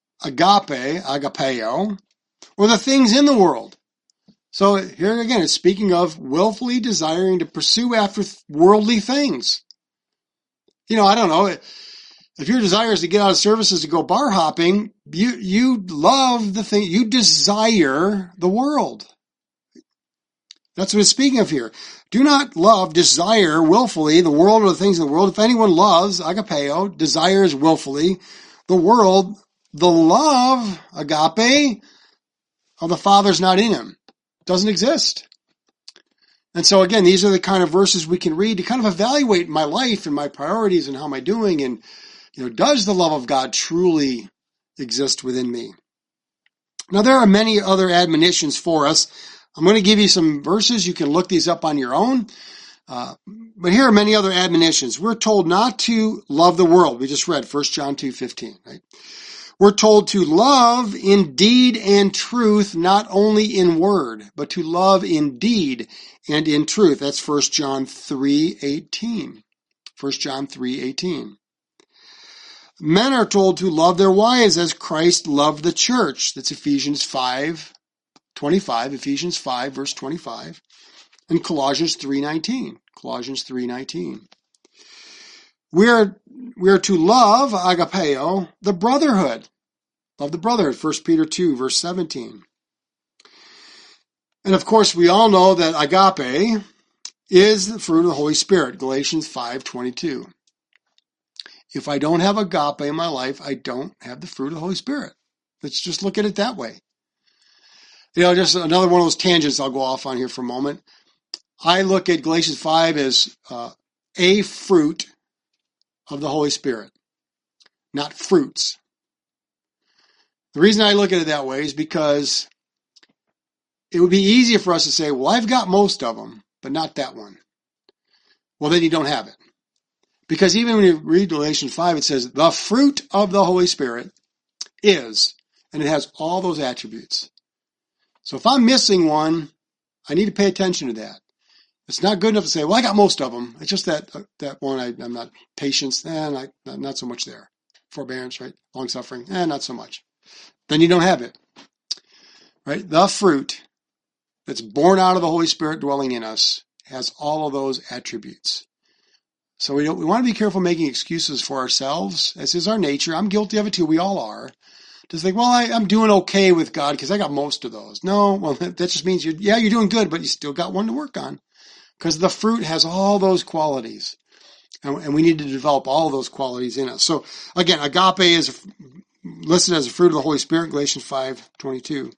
agapeo, or the things in the world. So here again, it's speaking of willfully desiring to pursue after worldly things. I don't know. If your desire is to get out of services to go bar hopping, you love the thing, you desire the world. That's what it's speaking of here. Do not desire willfully the world or the things in the world. If anyone loves, agapeo, desires willfully the world, the love, agape, of the Father's not in him. It doesn't exist. And so again, these are the kind of verses we can read to kind of evaluate my life and my priorities and how am I doing, and does the love of God truly exist within me? Now, there are many other admonitions for us. I'm going to give you some verses. You can look these up on your own. But here are many other admonitions. We're told not to love the world. We just read 1 John 2:15, right? We're told to love in deed and truth, not only in word, but to love in deed and in truth. That's 1 John 3:18. 1 John 3:18. Men are told to love their wives as Christ loved the church. That's Ephesians 5:25, Ephesians 5, verse 25, and Colossians 3:19. Colossians 3:19. We are to love, agapeo, the brotherhood. Love the brotherhood, 1 Peter 2, verse 17. And of course, we all know that agape is the fruit of the Holy Spirit, Galatians 5:22. If I don't have agape in my life, I don't have the fruit of the Holy Spirit. Let's just look at it that way. Just another one of those tangents I'll go off on here for a moment. I look at Galatians 5 as a fruit of the Holy Spirit, not fruits. The reason I look at it that way is because it would be easier for us to say, well, I've got most of them, but not that one. Well, then you don't have it. Because even when you read Galatians 5, it says, the fruit of the Holy Spirit is, and it has all those attributes. So if I'm missing one, I need to pay attention to that. It's not good enough to say, well, I got most of them. It's just that one, I'm not patience, not so much there. Forbearance, right? Long-suffering, not so much. Then you don't have it, right? The fruit that's born out of the Holy Spirit dwelling in us has all of those attributes. So we want to be careful making excuses for ourselves, as is our nature. I'm guilty of it too. We all are. To think, well, I'm doing okay with God because I got most of those. No, well, that just means you're doing good, but you still got one to work on, because the fruit has all those qualities, and we need to develop all of those qualities in us. So again, agape is listed as a fruit of the Holy Spirit, Galatians 5:22.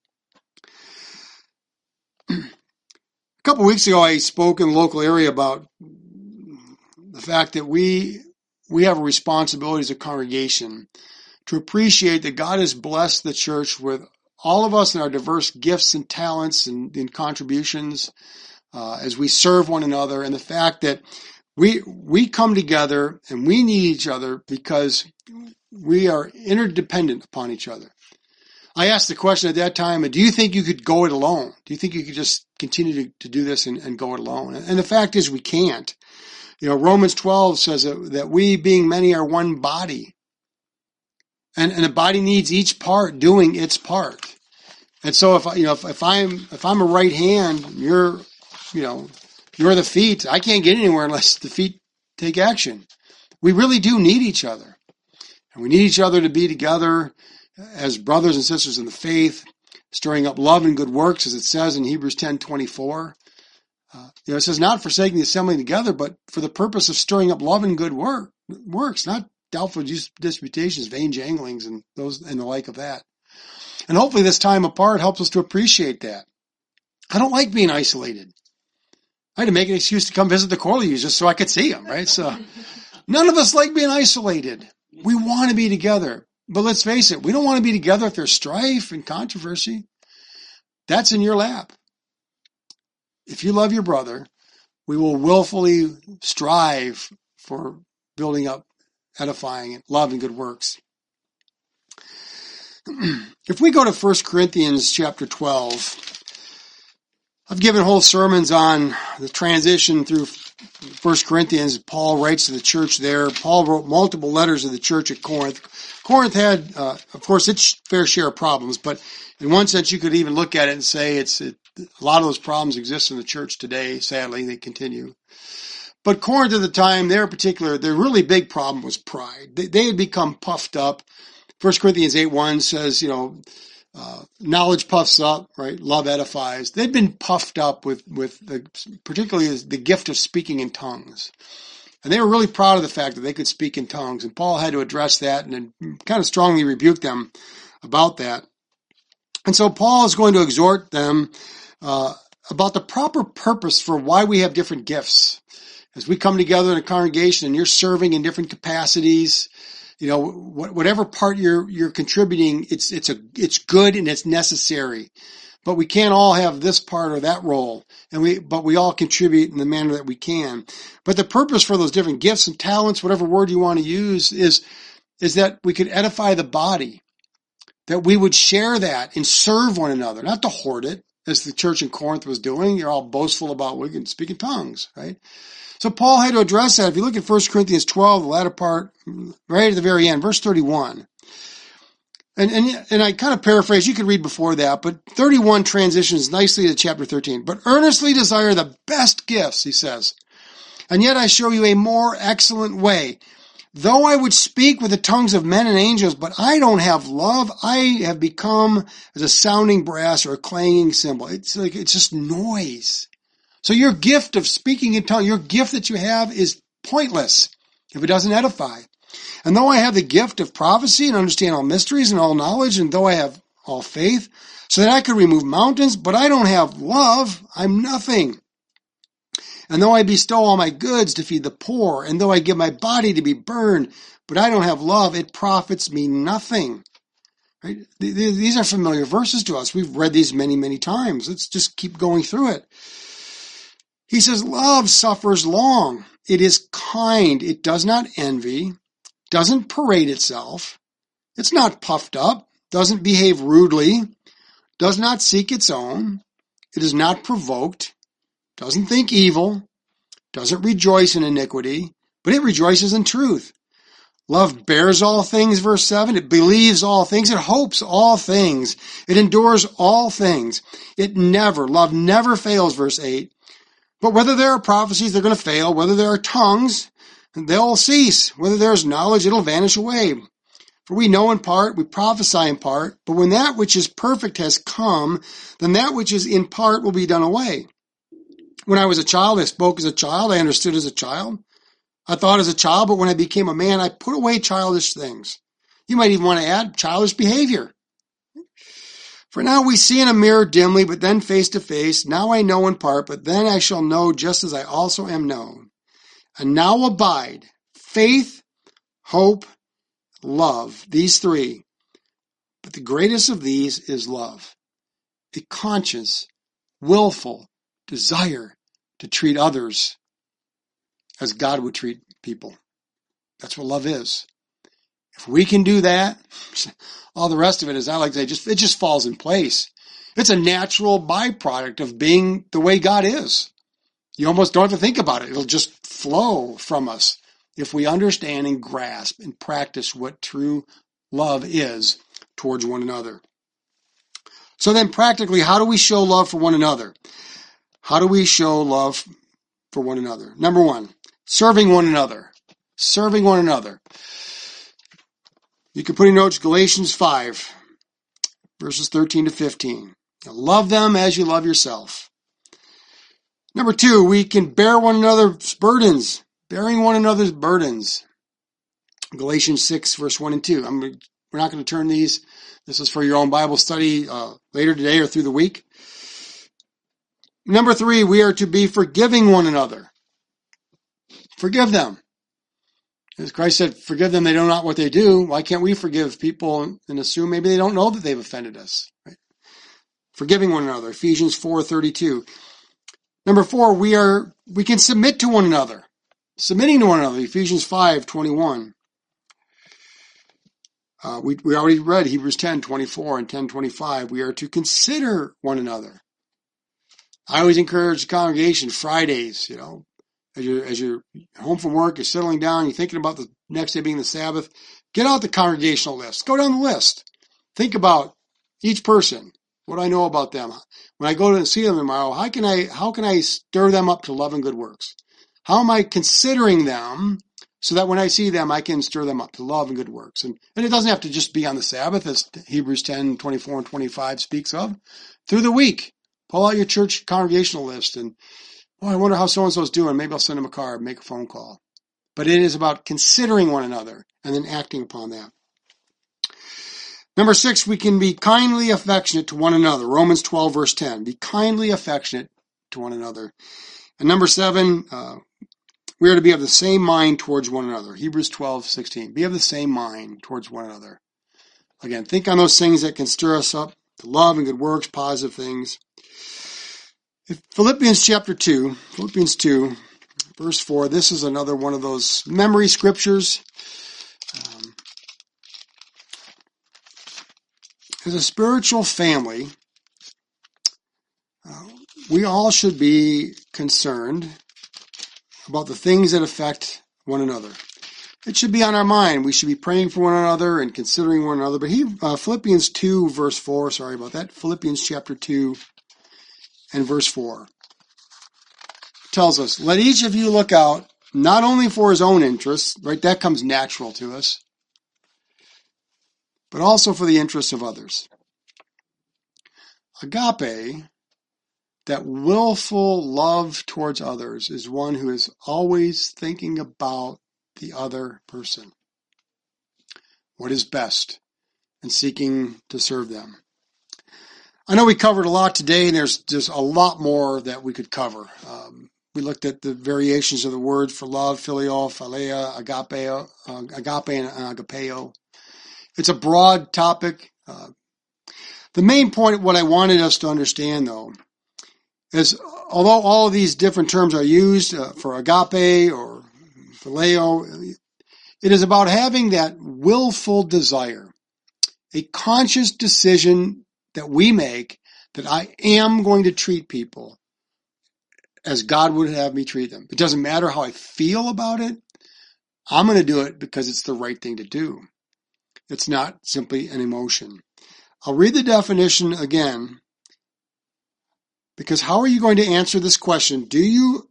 A couple of weeks ago, I spoke in the local area about the fact that we have a responsibility as a congregation to appreciate that God has blessed the church with all of us in our diverse gifts and talents and contributions as we serve one another, and the fact that we come together and we need each other because we are interdependent upon each other. I asked the question at that time, do you think you could go it alone? Do you think you could just continue to do this and go it alone? And the fact is we can't. Romans 12 says that we, being many, are one body. And the body needs each part doing its part. And so if I'm a right hand, you're the feet. I can't get anywhere unless the feet take action. We really do need each other. And we need each other to be together as brothers and sisters in the faith, stirring up love and good works, as it says in Hebrews 10:24. It says, not forsaking the assembling together, but for the purpose of stirring up love and good works, not doubtful disputations, vain janglings, and those and the like of that. And hopefully this time apart helps us to appreciate that. I don't like being isolated. I had to make an excuse to come visit the Corlews just so I could see them, right? So none of us like being isolated. We want to be together. But let's face it, we don't want to be together if there's strife and controversy. That's in your lap. If you love your brother, we will willfully strive for building up, edifying, love, and good works. If we go to 1 Corinthians chapter 12, I've given whole sermons on the transition through 1 Corinthians. Paul writes to the church there. Paul wrote multiple letters to the church at Corinth. Corinth had, of course, its fair share of problems, but in one sense you could even look at it and say a lot of those problems exist in the church today. Sadly, they continue. But Corinth at the time, their really big problem was pride. They had become puffed up. 1 Corinthians 8:1 says, knowledge puffs up, right? Love edifies. They'd been puffed up with particularly the gift of speaking in tongues. And they were really proud of the fact that they could speak in tongues. And Paul had to address that and kind of strongly rebuke them about that. And so Paul is going to exhort them about the proper purpose for why we have different gifts. As we come together in a congregation and you're serving in different capacities, whatever part you're contributing, it's good and it's necessary. But we can't all have this part or that role, but we all contribute in the manner that we can. But the purpose for those different gifts and talents, whatever word you want to use, is that we could edify the body, that we would share that and serve one another, not to hoard it, as the church in Corinth was doing. You're all boastful about we can speak in tongues, right? So Paul had to address that. If you look at 1 Corinthians 12, the latter part, right at the very end, verse 31. And I kind of paraphrase, you could read before that, but 31 transitions nicely to chapter 13. But earnestly desire the best gifts, he says. And yet I show you a more excellent way. Though I would speak with the tongues of men and angels, but I don't have love, I have become as a sounding brass or a clanging cymbal. It's just noise. So your gift of speaking in tongues, your gift that you have is pointless if it doesn't edify. And though I have the gift of prophecy and understand all mysteries and all knowledge, and though I have all faith, so that I could remove mountains, but I don't have love, I'm nothing. And though I bestow all my goods to feed the poor, and though I give my body to be burned, but I don't have love, it profits me nothing. Right? These are familiar verses to us. We've read these many, many times. Let's just keep going through it. He says, love suffers long. It is kind. It does not envy, doesn't parade itself. It's not puffed up, doesn't behave rudely, does not seek its own. It is not provoked, doesn't think evil, doesn't rejoice in iniquity, but it rejoices in truth. Love bears all things, verse 7. It believes all things. It hopes all things. It endures all things. Love never fails, verse 8. But whether there are prophecies, they're going to fail. Whether there are tongues, they'll cease. Whether there is knowledge, it'll vanish away. For we know in part, we prophesy in part, but when that which is perfect has come, then that which is in part will be done away. When I was a child, I spoke as a child, I understood as a child. I thought as a child, but when I became a man, I put away childish things. You might even want to add childish behavior. For now we see in a mirror dimly, but then face to face. Now I know in part, but then I shall know just as I also am known. And now abide faith, hope, love, these three. But the greatest of these is love, a conscious, willful desire to treat others as God would treat people. That's what love is. If we can do that, all the rest of it, as I like to say, it just falls in place. It's a natural byproduct of being the way God is. You almost don't have to think about it. It'll just flow from us if we understand and grasp and practice what true love is towards one another. So then practically, how do we show love for one another? How do we show love for one another? Number one, serving one another. Serving one another. You can put in notes Galatians 5, verses 13 to 15. Love them as you love yourself. Number two, we can bear one another's burdens. Bearing one another's burdens. Galatians 6, verse 1 and 2. We're not going to turn these. This is for your own Bible study later today or through the week. Number three, we are to be forgiving one another. Forgive them. As Christ said, forgive them, they know not what they do. Why can't we forgive people and assume maybe they don't know that they've offended us? Right? Forgiving one another. Ephesians 4:32. Number four, we can submit to one another. Submitting to one another. Ephesians 5:21. We already read Hebrews 10:24 and 10:25. We are to consider one another. I always encourage the congregation Fridays, as you're home from work, you're settling down, you're thinking about the next day being the Sabbath, get out the congregational list. Go down the list. Think about each person, what I know about them. When I go to see them tomorrow, how can I stir them up to love and good works? How am I considering them so that when I see them, I can stir them up to love and good works? And it doesn't have to just be on the Sabbath, as Hebrews 10:24 and 25 speaks of. Through the week, pull out your church congregational list and, I wonder how so-and-so's doing. Maybe I'll send them a card, make a phone call. But it is about considering one another and then acting upon that. Number 6, we can be kindly affectionate to one another. Romans 12, verse 10. Be kindly affectionate to one another. And number 7, we are to be of the same mind towards one another. Hebrews 12:16. Be of the same mind towards one another. Again, think on those things that can stir us up to love and good works, positive things. Philippians 2, verse 4, this is another one of those memory scriptures. As a spiritual family, we all should be concerned about the things that affect one another. It should be on our mind. We should be praying for one another and considering one another. But Philippians 2, verse 4, sorry about that. Philippians chapter 2 and verse 4 tells us, let each of you look out not only for his own interests, right? That comes natural to us, but also for the interests of others. Agape, that willful love towards others, is one who is always thinking about the other person, what is best, and seeking to serve them. I know we covered a lot today, and there's a lot more that we could cover. We looked at the variations of the words for love, phileo, philia, agape and agapeo. It's a broad topic. The main point, what I wanted us to understand, though, is although all of these different terms are used for agape or phileo, it is about having that willful desire, a conscious decision that we make that I am going to treat people as God would have me treat them. It doesn't matter how I feel about it. I'm going to do it because it's the right thing to do. It's not simply an emotion. I'll read the definition again, because how are you going to answer this question? Do you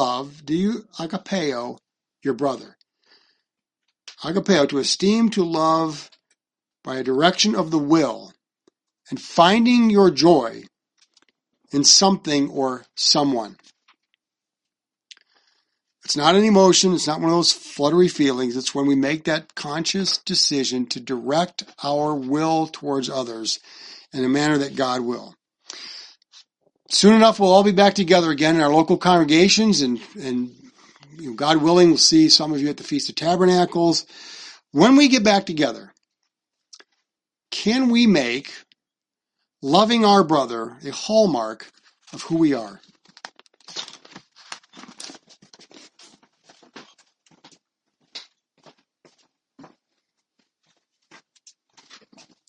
agapeo your brother? Agapeo, to esteem, to love by a direction of the will, and finding your joy in something or someone. It's not an emotion. It's not one of those fluttery feelings. It's when we make that conscious decision to direct our will towards others in a manner that God will. Soon enough, we'll all be back together again in our local congregations, and God willing, we'll see some of you at the Feast of Tabernacles. When we get back together, can we make loving our brother a hallmark of who we are?